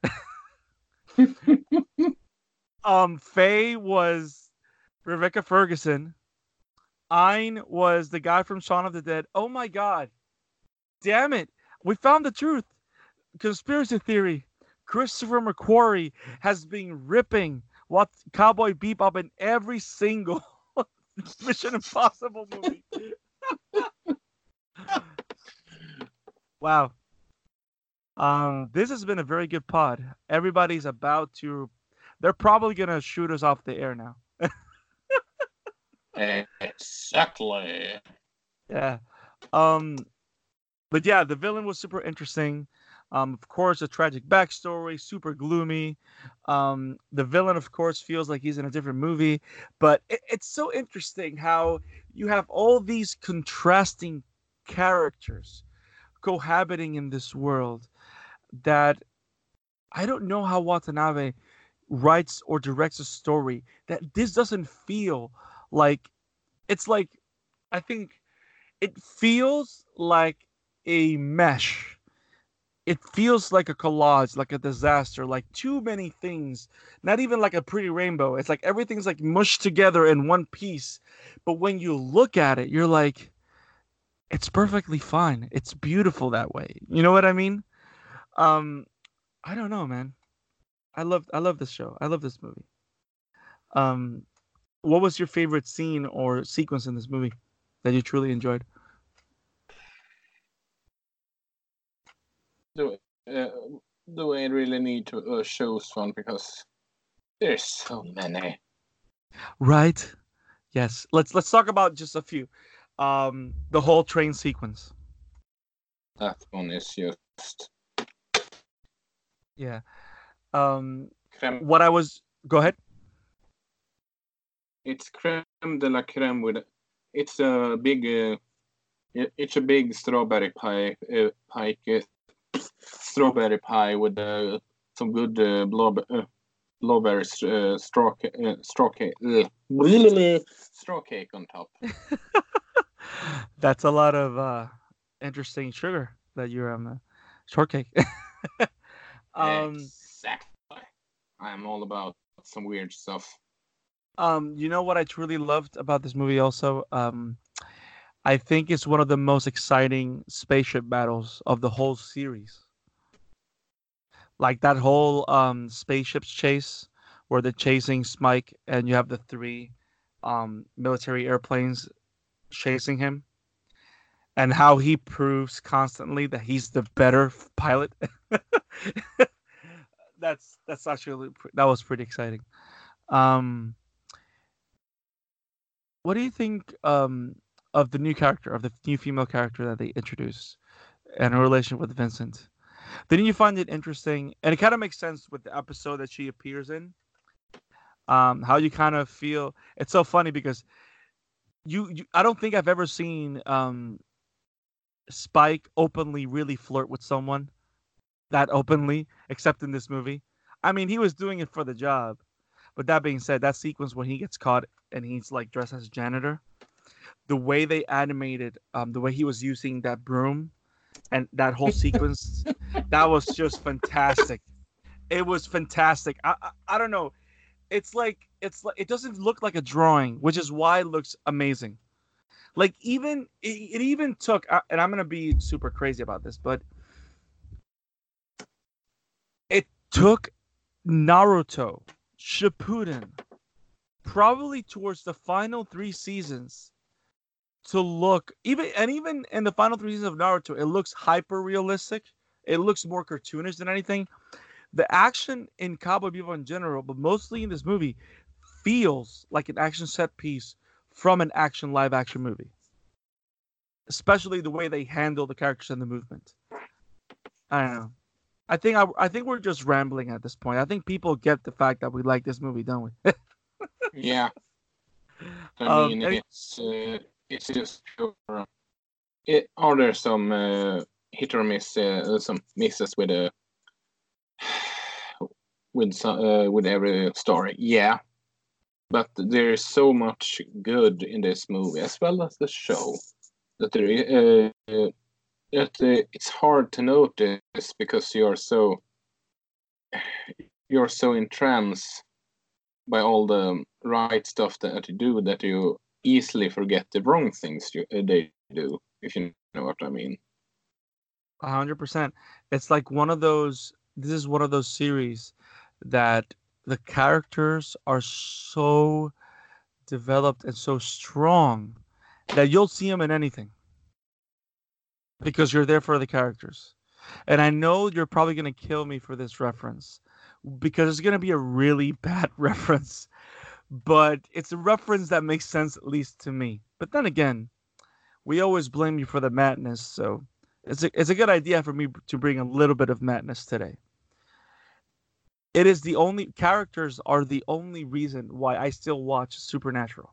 um, Faye was Rebecca Ferguson, Ein was the guy from Shaun of the Dead. Oh my god. Damn it. We found the truth. Conspiracy theory. Christopher McQuarrie has been ripping what Cowboy Bebop in every single Mission Impossible movie. Wow. Um, this has been a very good pod. Everybody's about to. They're probably gonna shoot us off the air now. Exactly. Yeah. Um, but yeah, the villain was super interesting. Um, of course, a tragic backstory, super gloomy. Um, the villain, of course, feels like he's in a different movie, but it, it's so interesting how you have all these contrasting characters cohabiting in this world that I don't know how Watanabe writes or directs a story that this doesn't feel like it's like I think it feels like a mesh. It feels like a collage, like a disaster, like too many things. Not even like a pretty rainbow. It's like everything's like mushed together in one piece. But when you look at it, you're like, it's perfectly fine. It's beautiful that way. You know what I mean? Um, I don't know, man. I love I love this show. I love this movie. Um, what was your favorite scene or sequence in this movie that you truly enjoyed? Do uh, do I really need to uh, choose one because there's so many. Right? Yes. Let's let's talk about just a few. Um, the whole train sequence. That one is just Yeah. Um, creme. what I was go ahead. It's creme de la creme with. It's a big. Uh, it- it's a big strawberry pie. Uh, pie. Uh, strawberry pie with uh, some good uh, blob, uh, blueberry uh, straw ca- uh, straw cake. Uh, straw cake on top. That's a lot of uh, interesting sugar that you're on the shortcake. um, Exactly. I'm all about some weird stuff. um, you know what I truly loved about this movie also? Um, I think it's one of the most exciting spaceship battles of the whole series. Like that whole um spaceships chase where they're chasing Smike and you have the three um military airplanes chasing him and how he proves constantly that he's the better f- pilot. that's that's actually pre- that was pretty exciting. Um what do you think um of the new character of the new female character that they introduced? and her relation with Vincent. Didn't you find it interesting? And it kind of makes sense with the episode that she appears in. Um, how you kind of feel. It's so funny because you, you I don't think I've ever seen um Spike openly really flirt with someone that openly, except in this movie. I mean, he was doing it for the job. But that being said, that sequence when he gets caught and he's like dressed as a janitor, the way they animated, um, the way he was using that broom and that whole sequence, that was just fantastic. It was fantastic. I, I I don't know. It's like it's like it doesn't look like a drawing, which is why it looks amazing. Like even it, it even took, uh, and I'm gonna be super crazy about this, but it took Naruto Shippuden probably towards the final three seasons to look even and even in the final three seasons of Naruto, it looks hyper realistic. It looks more cartoonish than anything. The action in Cowboy Bebop in general, but mostly in this movie, feels like an action set piece from an action live action movie. Especially the way they handle the characters and the movement. I don't know. I think I, I think we're just rambling at this point. I think people get the fact that we like this movie, don't we? Yeah. I um, mean, and- it's uh, it's just it, are there some uh, hit or miss, uh, some misses with a with some, uh, with every story? Yeah, but there is so much good in this movie as well as the show that there is, uh, that uh, it's hard to notice because you're so you're so entranced by all the right stuff that you do that you easily forget the wrong things you, uh, they do, if you know what I mean. A hundred percent. It's like one of those. This is one of those series that the characters are so developed and so strong that you'll see them in anything because you're there for the characters. And I know you're probably gonna kill me for this reference because it's gonna be a really bad reference, but it's a reference that makes sense at least to me. But then again, we always blame you for the madness, so it's a, it's a good idea for me to bring a little bit of madness today. It is the only characters are the only reason why I still watch Supernatural.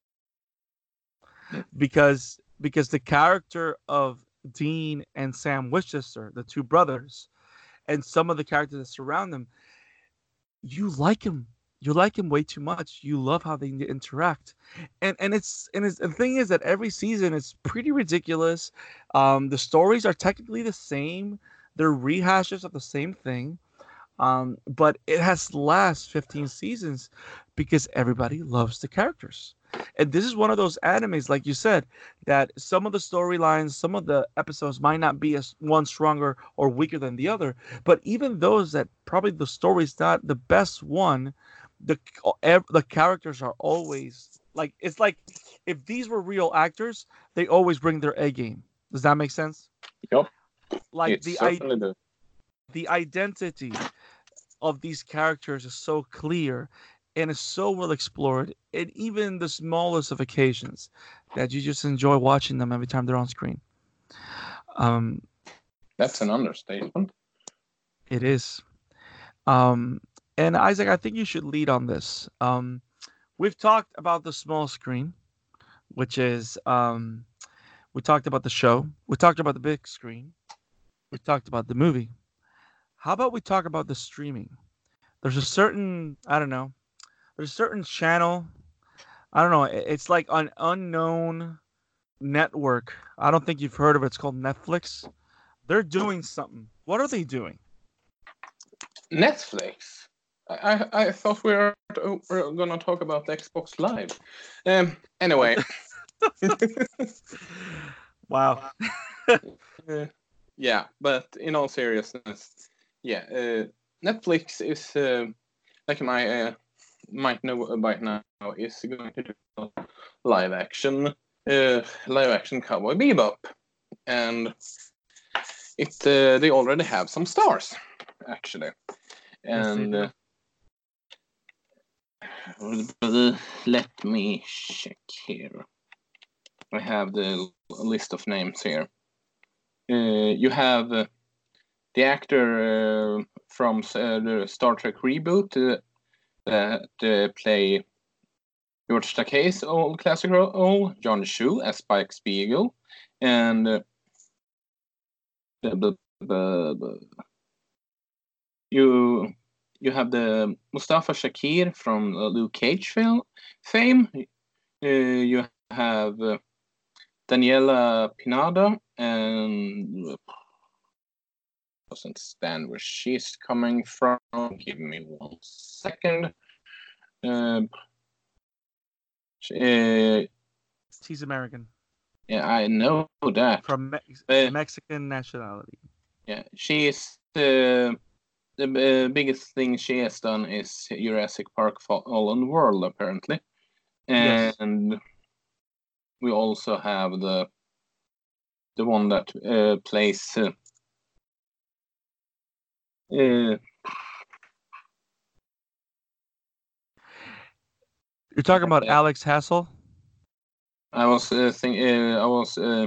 Because because the character of Dean and Sam Winchester, the two brothers, and some of the characters that surround them, you like him. You like him way too much. You love how they interact, and and it's and it's, the thing is that every season is pretty ridiculous. Um, the stories are technically the same. They're rehashes of the same thing, um, but it has last fifteen seasons because everybody loves the characters. And this is one of those animes, like you said, that some of the storylines, some of the episodes might not be as one stronger or weaker than the other, but even those that probably the story's not the best one, the the characters are always like it's like if these were real actors, they always bring their A game. Does that make sense? Yep, Like it the I certainly does. the identity of these characters is so clear and is so well explored in even the smallest of occasions that you just enjoy watching them every time they're on screen. Um, That's an understatement. it is. Um, and Isaac, I think you should lead on this. Um, we've talked about the small screen, which is um, we talked about the show, we talked about the big screen, we talked about the movie. How about we talk about the streaming? There's a certain, I don't know, there's a certain channel. I don't know. It's like an unknown network. I don't think you've heard of it. It's called Netflix. They're doing something. What are they doing? Netflix. I, I, I thought we were, were going to talk about Xbox Live. Um. Anyway. Wow. uh, yeah, but in all seriousness, yeah, uh, Netflix is, uh, like my uh, might know by now, is going to do live action, uh, live action Cowboy Bebop, and it uh, they already have some stars actually, and Yes, uh, let me check here. I have the list of names here. uh, you have uh, the actor uh, from uh, the Star Trek reboot uh, that uh, play George Takei's old classic role, John Chu as Spike Spiegel, and uh, the, the, the, you you have the Mustafa Shakir from uh, Luke Cage film, fame. Uh, you have uh, Daniela Pinada, and doesn't stand where she's coming from. Give me one second. Uh, uh, She's American. Yeah, I know that. From Me- uh, Mexican nationality. Yeah, she is uh, the uh, biggest thing she has done is Jurassic Park Fallen World, apparently. And yes. We also have the the one that uh, plays uh, uh, You're talking about uh, Alex Hassel? I was uh, think uh, I was uh,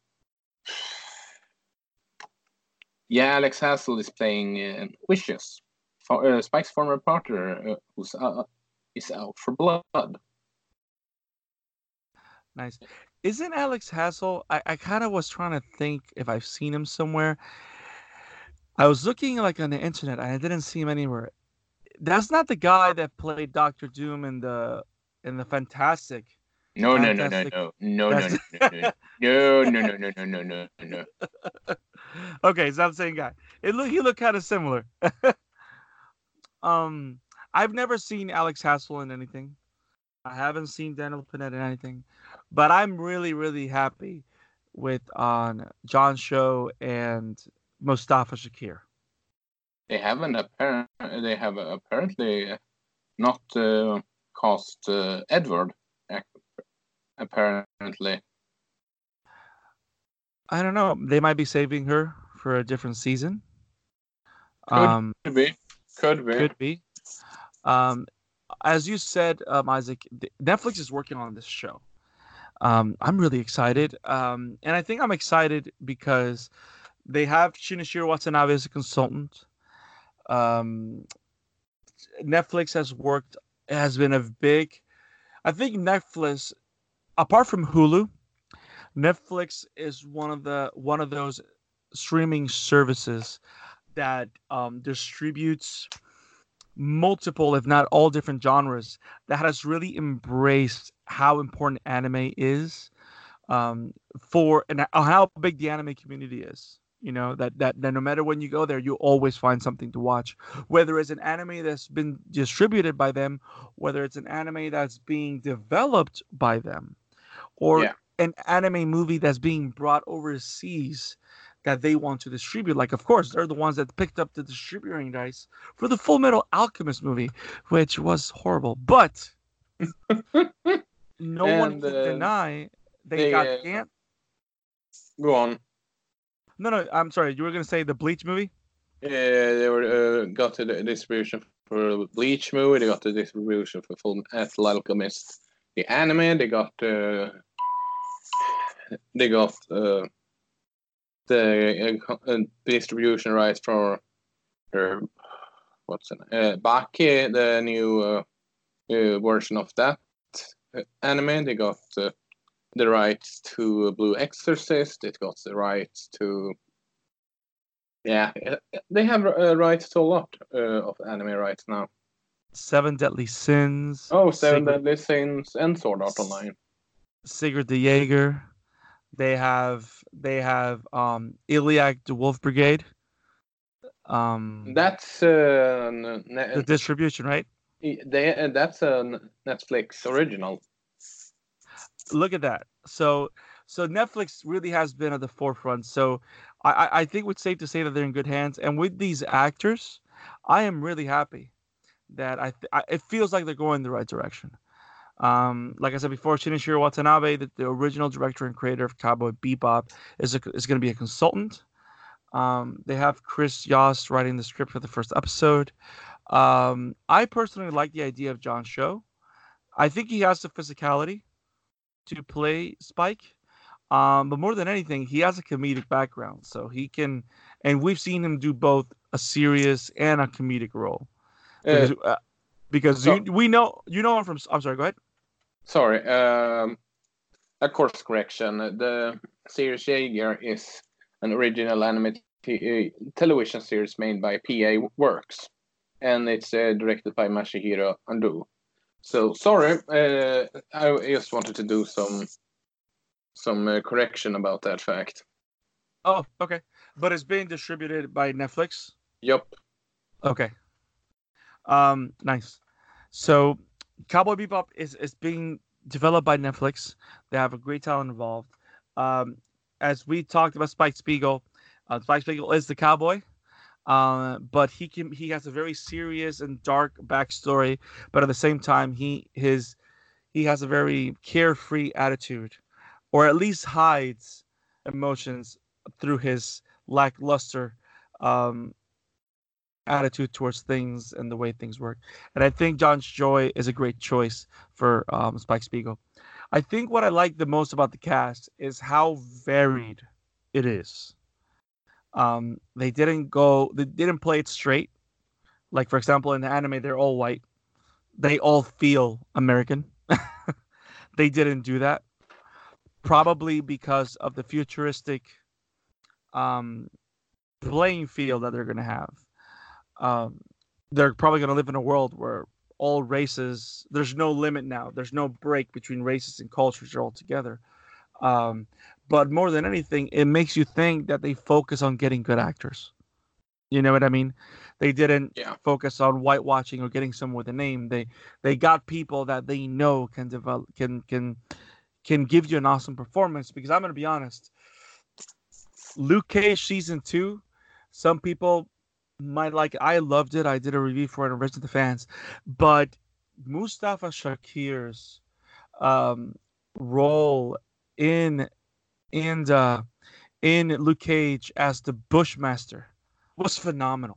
yeah, Alex Hassel is playing uh, Wishes, for, uh, Spike's former partner, uh, who's uh, is out for blood. Nice. Isn't Alex Hassel? I, I kind of was trying to think if I've seen him somewhere. I was looking like on the internet and I didn't see him anywhere. That's not the guy that played Doctor Doom in the in the Fantastic. No, Fantastic, no, no, no, no, no, no, no, no, no, no, no, no, no, no, no. Okay, it's not the same guy. It look he looked kind of similar. um, I've never seen Alex Hassel in anything. I haven't seen Daniel Pineda in anything, but I'm really, really happy with on uh, John Cho and Mustafa Shakir. They haven't apparently. They have apparently not uh, cast uh, Edward. Apparently, I don't know. They might be saving her for a different season. Could um, be. Could be. Could be. Um, as you said, um, Isaac, Netflix is working on this show. Um, I'm really excited. Um, and I think I'm excited because they have Shinichiro Watanabe as a consultant. Um, Netflix has worked, has been a big, I think Netflix, apart from Hulu, Netflix is one of the, one of those streaming services that um, distributes multiple, if not all different genres, that has really embraced how important anime is um, for, and how big the anime community is. You know, that, that, that no matter when you go there, you always find something to watch, whether it's an anime that's been distributed by them, whether it's an anime that's being developed by them, or yeah. an anime movie that's being brought overseas that they want to distribute. Like, of course, they're the ones that picked up the distributing rights for the Full Metal Alchemist movie, which was horrible. But no and, one can uh, deny they, they got... Uh, Ant- Go on. No, no, I'm sorry. You were going to say the Bleach movie? Yeah, they were uh, got the distribution for the Bleach movie. They got the distribution for Full Metal Alchemist, the anime. They got uh, they got uh, the uh, distribution rights for uh, what's it? Uh, Baki, the new uh, uh, version of that anime. They got uh, the rights to Blue Exorcist. It got the rights to, yeah, they have uh, rights to a lot uh, of anime rights now. Seven Deadly Sins. Oh, Seven Sigurd, Deadly Sins and Sword Art Online. Sigurd the Jaeger. They have they have um, Iliac the Wolf Brigade. Um, that's uh, ne- the distribution, right? They uh, that's a Netflix original. Look at that. So so Netflix really has been at the forefront. So I, I think it's safe to say that they're in good hands. And with these actors, I am really happy that I, th- I it feels like they're going in the right direction. Um, like I said before, Shinichiro Watanabe, the, the original director and creator of Cowboy Bebop, is a, is going to be a consultant. Um, they have Chris Yost writing the script for the first episode. Um, I personally like the idea of John Cho. I think he has the physicality to play Spike. Um, but more than anything, he has a comedic background, so he can, and we've seen him do both a serious and a comedic role Uh, because uh, because you so we know you know him from. I'm sorry, go ahead. sorry. Um, a course correction. The series Jaeger is an original anime t- uh, television series made by P A Works, and it's uh, directed by Masahiro Ando. So sorry, uh, I just wanted to do some some uh, correction about that fact. Oh, okay, but it's being distributed by Netflix. Yup. Okay, um, nice. So, Cowboy Bebop is is being developed by Netflix. They have a great talent involved. Um, as we talked about Spike Spiegel, uh, Spike Spiegel is the cowboy. Uh, but he can he has a very serious and dark backstory, but at the same time he his he has a very carefree attitude, or at least hides emotions through his lackluster um, attitude towards things and the way things work. And I think John Joy is a great choice for um, Spike Spiegel. I think what I like the most about the cast is how varied it is. Um, they didn't go, they didn't play it straight. Like for example, in the anime, they're all white. They all feel American. They didn't do that, probably because of the futuristic um, playing field that they're going to have. Um, they're probably going to live in a world where all races, there's no limit now. There's no break between races and cultures are all together. Um, but more than anything, it makes you think that they focus on getting good actors. You know what I mean? They didn't Yeah. focus on whitewashing or getting someone with a name. They they got people that they know can develop can can can give you an awesome performance. Because I'm gonna be honest, Luke Cage season two, some people might like it. I loved it. I did a review for it on Rest of the Fans, but Mustafa Shakir's um, role in in uh, in Luke Cage as the Bushmaster was phenomenal.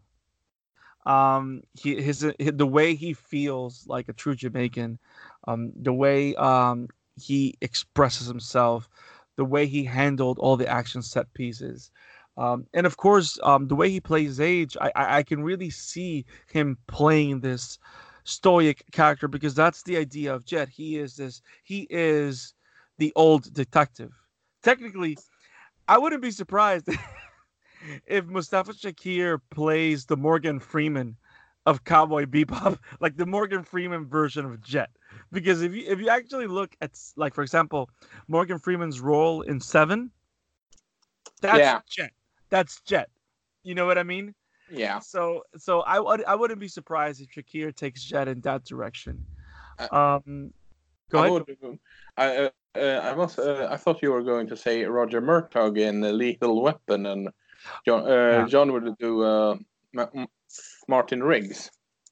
Um, he his, his the way he feels like a true Jamaican, um, the way um he expresses himself, the way he handled all the action set pieces, um, and of course, um, the way he plays Age, I, I I can really see him playing this stoic character because that's the idea of Jet. He is this. He is the old detective. Technically, I wouldn't be surprised if Mustafa Shakir plays the Morgan Freeman of Cowboy Bebop, like the Morgan Freeman version of Jet. Because if you if you actually look at, like for example, Morgan Freeman's role in Seven, that's Yeah. Jet. That's Jet. You know what I mean? Yeah. So so I would I wouldn't be surprised if Shakir takes Jet in that direction. I, Um, go I ahead. would. I uh, uh, I was. Uh, I thought you were going to say Roger Murtaugh in uh, Lethal Weapon, and John. Uh, Yeah. John would do uh, Ma- Martin Riggs.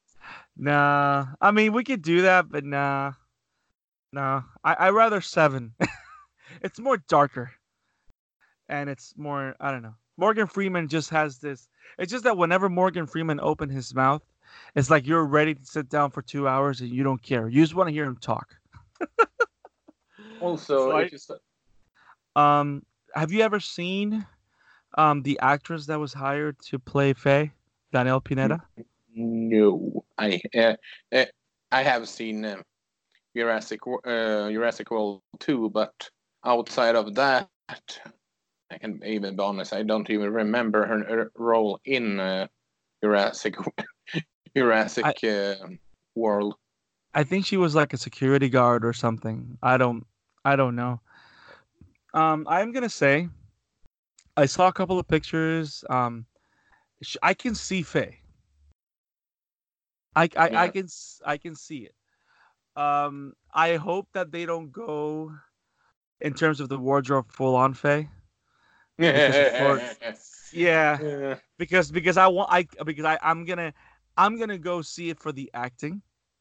Nah. I mean, we could do that, but nah. Nah. I I rather Seven. It's more darker. And it's more I don't know. Morgan Freeman just has this. It's just that whenever Morgan Freeman opened his mouth, it's like you're ready to sit down for two hours and you don't care. You just want to hear him talk. Also, So I if you um have you ever seen um the actress that was hired to play Faye, Danielle Pineda? no, I uh, uh, I have seen uh, Jurassic uh, Jurassic World two, but outside of that, I can even be honest. I don't even remember her, her role in uh, Jurassic I Jurassic uh, World. I think she was like a security guard or something. I don't I don't know. Um I'm gonna say I saw a couple of pictures. Um sh- I can see Faye. I, I I Yeah. can s- I can see it. Um, I hope that they don't go in terms of the wardrobe full on Faye because of course, yeah, Yeah. because because I want I because I I'm gonna I'm gonna go see it for the acting.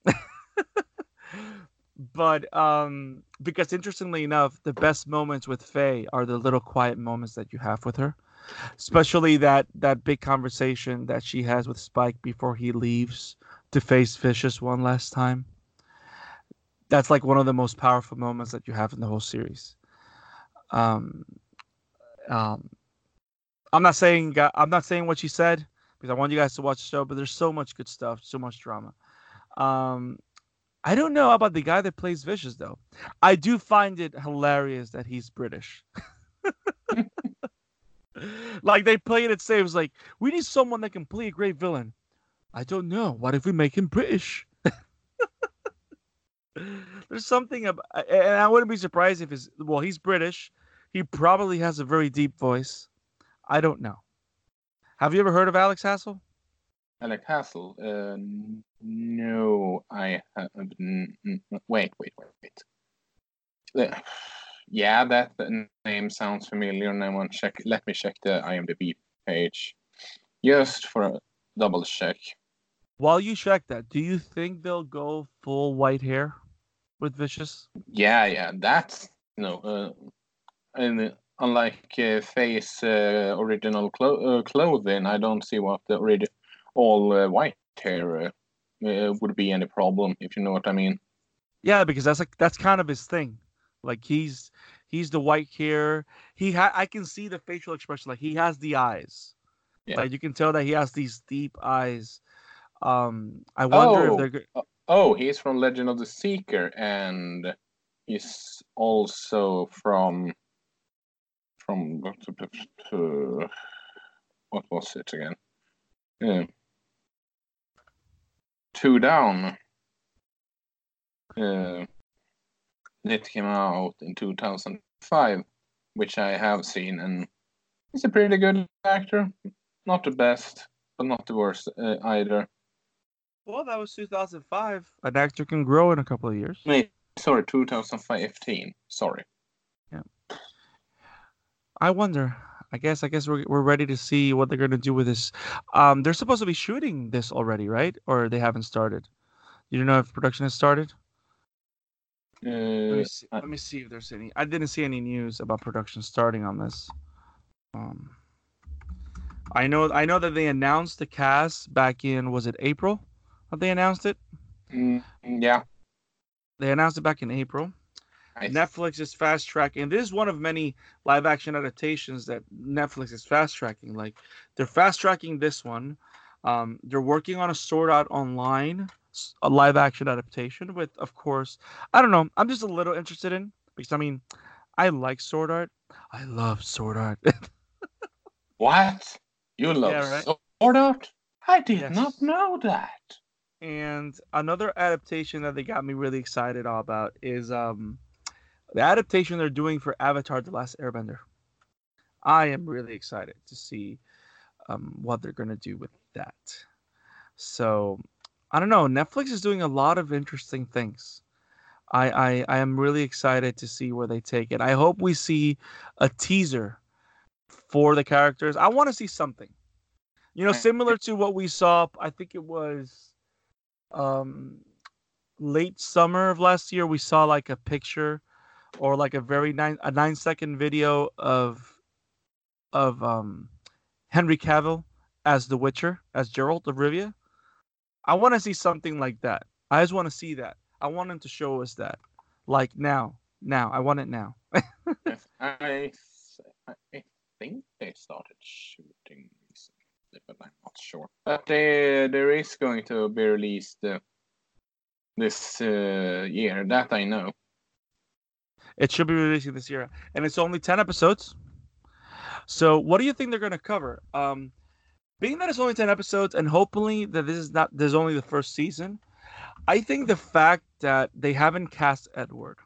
But um, because interestingly enough, the best moments with Faye are the little quiet moments that you have with her, especially that that big conversation that she has with Spike before he leaves to face Vicious one last time. That's like one of the most powerful moments that you have in the whole series. Um, um, I'm not saying uh, I'm not saying what she said because I want you guys to watch the show, but there's so much good stuff, so much drama. Um, I don't know about the guy that plays Vicious though. I do find it hilarious that he's British. Like they played it safe. It was like we need someone that can play a great villain. I don't know. What if we make him British? There's something about, and I wouldn't be surprised if his well, he's British. He probably has a very deep voice. I don't know. Have you ever heard of Alex Hassel? Alec Hassel? Uh, no, I haven't. Wait, wait, wait, wait. Uh, yeah, that name sounds familiar. And I want to check. Let me check the IMDb page, just for a double check. While you check that, do you think they'll go full white hair with Vicious? Yeah, yeah, that's no. Uh, and unlike uh, Faye's uh, original clo- uh, clothing, I don't see what the origi- all uh, white hair uh, uh, would be any problem, if you know what I mean. Yeah, because that's like that's kind of his thing. Like he's he's the white hair. He ha- I can see the facial expression. Like he has the eyes. Yeah. Like you can tell that he has these deep eyes. Um, I wonder if Oh, they're. Go- uh, oh, he's from Legend of the Seeker, and he's also from from uh, what was it again? Uh, Two Down. Uh, it came out in two thousand five, which I have seen, and he's a pretty good actor. Not the best, but not the worst uh, either. Well, that was two thousand five. An actor can grow in a couple of years. Wait, sorry, two thousand fifteen. Sorry. Yeah. I wonder. I guess. I guess we're we're ready to see what they're gonna do with this. Um, they're supposed to be shooting this already, right? Or they haven't started. You don't know if production has started. Uh, Let me see. I, Let me see if there's any. I didn't see any news about production starting on this. Um, I know. I know that they announced the cast back in. Was it April? That they announced it. mm, yeah. They announced it back in April. I Netflix is fast tracking. This is one of many live action adaptations that Netflix is fast tracking. Like they're fast tracking this one. Um, they're working on a Sword Art Online, a live action adaptation with, of course, I don't know. I'm just a little interested in because I mean, I like Sword Art. I love Sword Art. What? You love Yeah, right. Sword Art? I did Yes. not know that. And another adaptation that they got me really excited about is um the adaptation they're doing for Avatar: The Last Airbender. I am really excited to see um, what they're going to do with that. So, I don't know. Netflix is doing a lot of interesting things. I, I, I am really excited to see where they take it. I hope we see a teaser for the characters. I want to see something, you know, similar to what we saw. I think it was um, late summer of last year. We saw like a picture or like a very nine a nine second video of of um Henry Cavill as The Witcher, as Geralt of Rivia. I want to see something like that. I just want to see that. I want him to show us that. Like now. Now. I want it now. Yes, I, I think they started shooting recently, but I'm not sure. But they, there is going to be released uh, this uh, year, that I know. It should be releasing this year. And it's only ten episodes. So what do you think they're going to cover? Um, being that it's only ten episodes and hopefully that this is not, there's only the first season, I think the fact that they haven't cast Edward.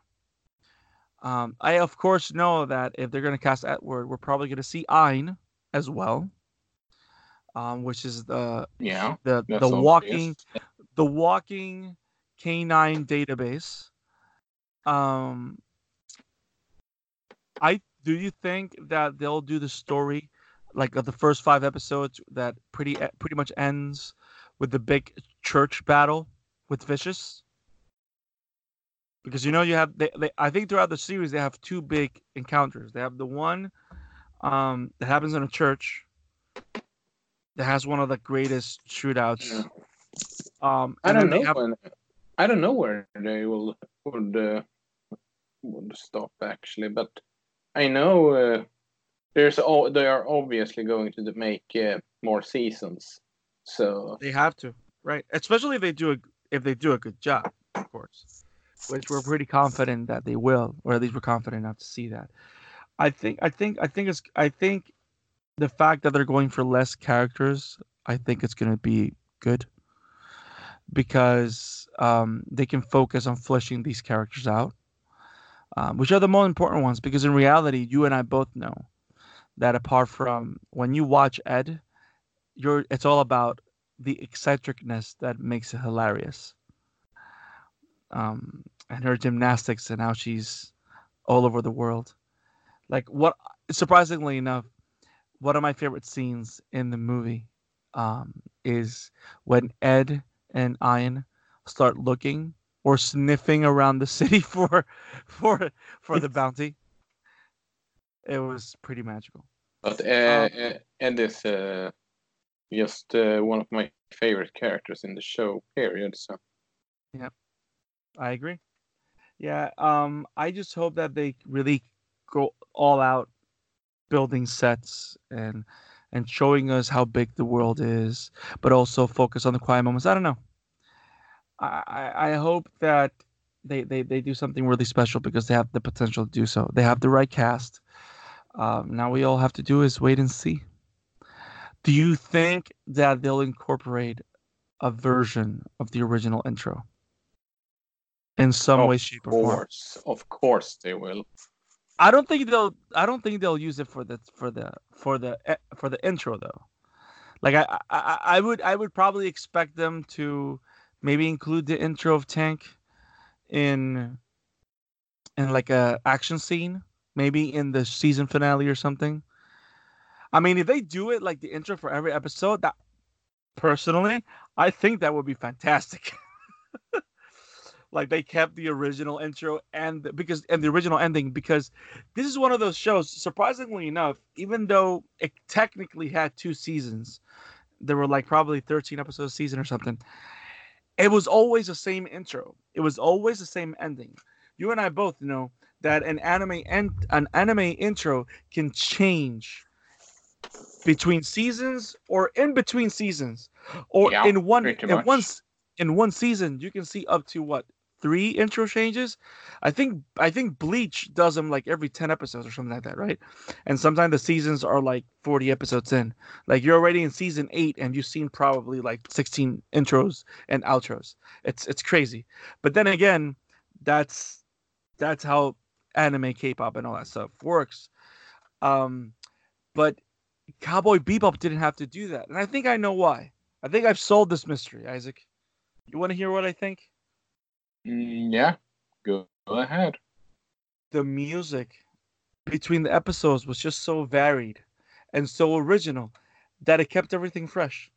Um, I of course know that if they're going to cast Edward, we're probably going to see Ein as well, um, which is the Yeah, the that's the walking obvious. the walking canine database. Um, I do you think that they'll do the story like of the first five episodes that pretty e- pretty much ends with the big church battle with Vicious? Because you know you have they, they I think throughout the series they have two big encounters. They have the one um that happens in a church that has one of the greatest shootouts. Yeah. Um I and then don't they know have when. I don't know where they will would uh, would stop actually, but I know uh, there's oh, they are obviously going to make uh, more seasons. So They have to, right? Especially if they do a if they do a good job, of course, which we're pretty confident that they will, or at least we're confident enough to see that. I think I think I think it's I think the fact that they're going for less characters, I think it's going to be good because um, they can focus on fleshing these characters out, um, which are the more important ones. Because in reality, you and I both know that apart from when you watch Ed, you're it's all about the eccentricness that makes it hilarious, um, and her gymnastics and how she's all over the world. Like what, surprisingly enough, one of my favorite scenes in the movie um, is when Ed and Ian start looking or sniffing around the city for for for the bounty. It was pretty magical. but Um, uh, uh, Ed is uh, just uh, one of my favorite characters in the show. Period. So yeah, I agree. Yeah, um, I just hope that they really go all out building sets and and showing us how big the world is, but also focus on the quiet moments. I don't know. I, I I hope that they, they, they do something really special because they have the potential to do so. They have the right cast. Um, now we all have to do is wait and see. Do you think that they'll incorporate a version of the original intro in some of way, shape, or form? course, of course they will. I don't think they'll. I don't think they'll use it for the for the for the eh, for the intro though. Like I, I I would I would probably expect them to maybe include the intro of Tank in in like a action scene, maybe in the season finale or something. I mean, if they do it like the intro for every episode, that personally, I think that would be fantastic. Like they kept the original intro and the, because and the original ending because this is one of those shows. Surprisingly enough, even though it technically had two seasons, there were like probably thirteen episodes a season or something. It was always the same intro. It was always the same ending. You and I both know that an anime and an anime intro can change between seasons or in between seasons, or Yeah, in one pretty in one much. s- in one season you can see up to what three intro changes. I think I think Bleach does them like every ten episodes or something like that, right? And sometimes the seasons are like forty episodes in. Like you're already in season eight and you've seen probably like sixteen intros and outros. It's it's crazy. But then again, that's that's how anime, K-pop, and all that stuff works. Um, but Cowboy Bebop didn't have to do that, and I think I know why. I think I've solved this mystery, Isaac. You want to hear what I think? Mm, yeah, go, go ahead. The music between the episodes was just so varied and so original that it kept everything fresh.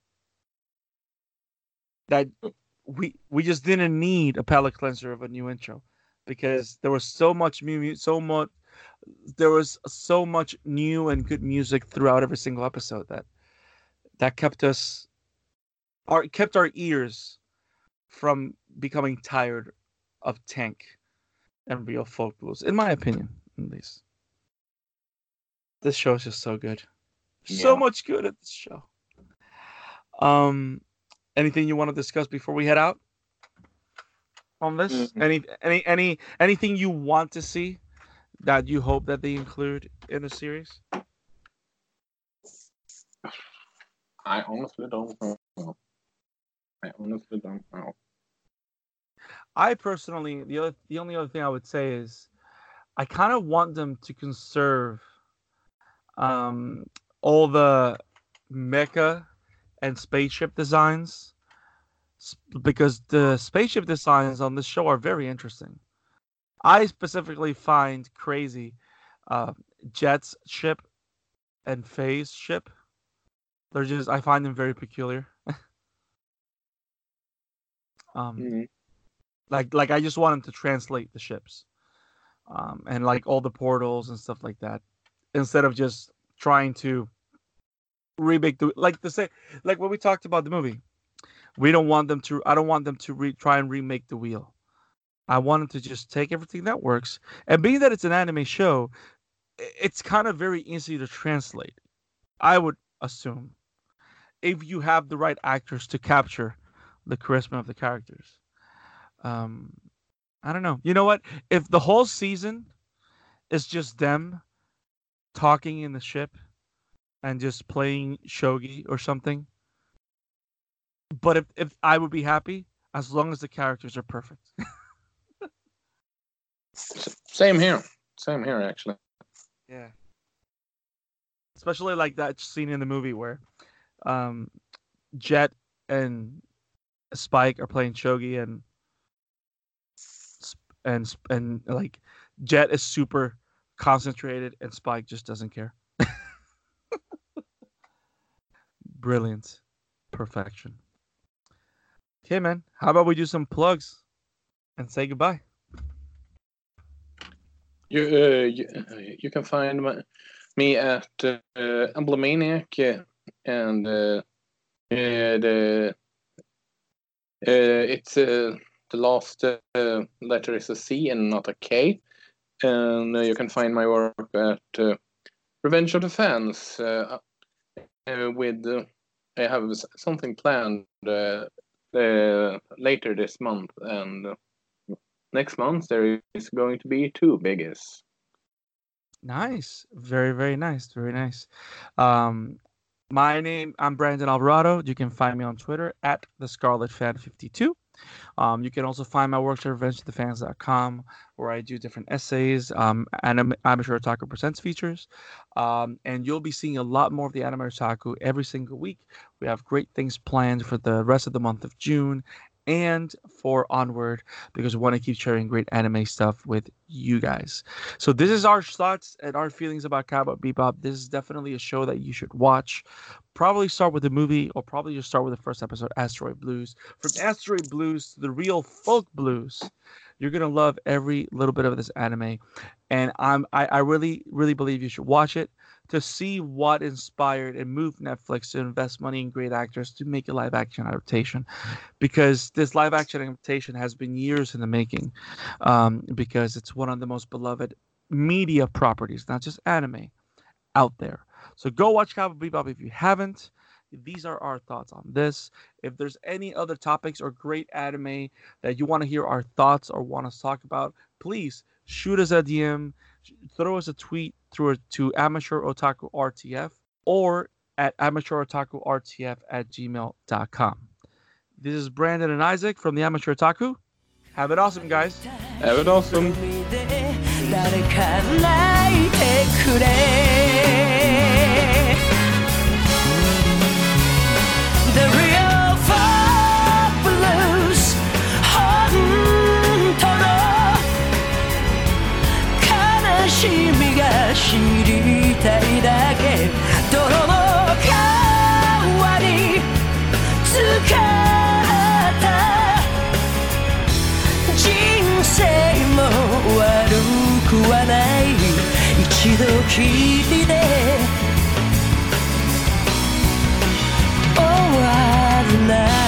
That we we just didn't need a palate cleanser of a new intro because there was so much mu- so much there was so much new and good music throughout every single episode that that kept us our kept our ears from becoming tired of Tank and real folk blues, in my opinion, at least. This show is just so good. So Yeah. much good at this show. Um, anything you want to discuss before we head out on this? Mm, Any any any anything you want to see that you hope that they include in the series? I honestly don't know. I honestly don't know. I personally, the other, the only other thing I would say is I kind of want them to conserve um, all the mecha and spaceship designs because the spaceship designs on this show are very interesting. I specifically find crazy uh, Jet's ship and Faye's ship. They're just I find them very peculiar. um, Mm, like like I just want them to translate the ships um, and like all the portals and stuff like that instead of just trying to remake the like the say like when we talked about the movie. We don't want them to. I don't want them to re, try and remake the wheel. I want them to just take everything that works. And being that it's an anime show, it's kind of very easy to translate, I would assume, if you have the right actors to capture the charisma of the characters. Um, I don't know. You know what? If the whole season is just them talking in the ship and just playing shogi or something, but if, if I would be happy as long as the characters are perfect. Same here. Same here, actually. Yeah. Especially like that scene in the movie where um, Jet and Spike are playing shogi, and and and like Jet is super concentrated and Spike just doesn't care. Brilliant. Perfection. Okay, man. How about we do some plugs and say goodbye? You uh, you, you can find my, me at uh, Emblemaniac uh, and uh, uh, the uh, it's uh, the last uh, letter is a C and not a K, and uh, you can find my work at uh, Revenge of the Fans. Uh, uh, with uh, I have something planned uh, uh, later this month, and uh, next month there is going to be two biggies. Nice. Very, very nice. Very nice. Um, my name, I'm Brandon Alvarado. You can find me on Twitter at the Scarlet Fan fifty-two. Um, you can also find my works at revenge of the fans dot com, where I do different essays, um, Anim- Amateur Otaku Presents features, um, and you'll be seeing a lot more of the Anime Otaku every single week. We have great things planned for the rest of the month of June and for onward, because we want to keep sharing great anime stuff with you guys. So this is our thoughts and our feelings about Cowboy Bebop. This is definitely a show that you should watch. Probably start with the movie, or probably just start with the first episode, Asteroid Blues. From Asteroid Blues to the real folk blues, you're gonna love every little bit of this anime, and I'm I, I really really believe you should watch it to see what inspired and moved Netflix to invest money in great actors to make a live action adaptation, because this live action adaptation has been years in the making, um, because it's one of the most beloved media properties, not just anime, out there. So go watch Cowboy Bebop if you haven't. These are our thoughts on this. If there's any other topics or great anime that you want to hear our thoughts or want us to talk about, please shoot us a D M, throw us a tweet through to Amateur Otaku R T F or at amateur otaku R T F at gmail dot com. This is Brandon and Isaac from the Amateur Otaku. Have it awesome, guys. Have it awesome. The real folk blues, 本当の悲しみが知りたいだけ。泥の代わり使った人生も悪くはない。一度きりで終わるな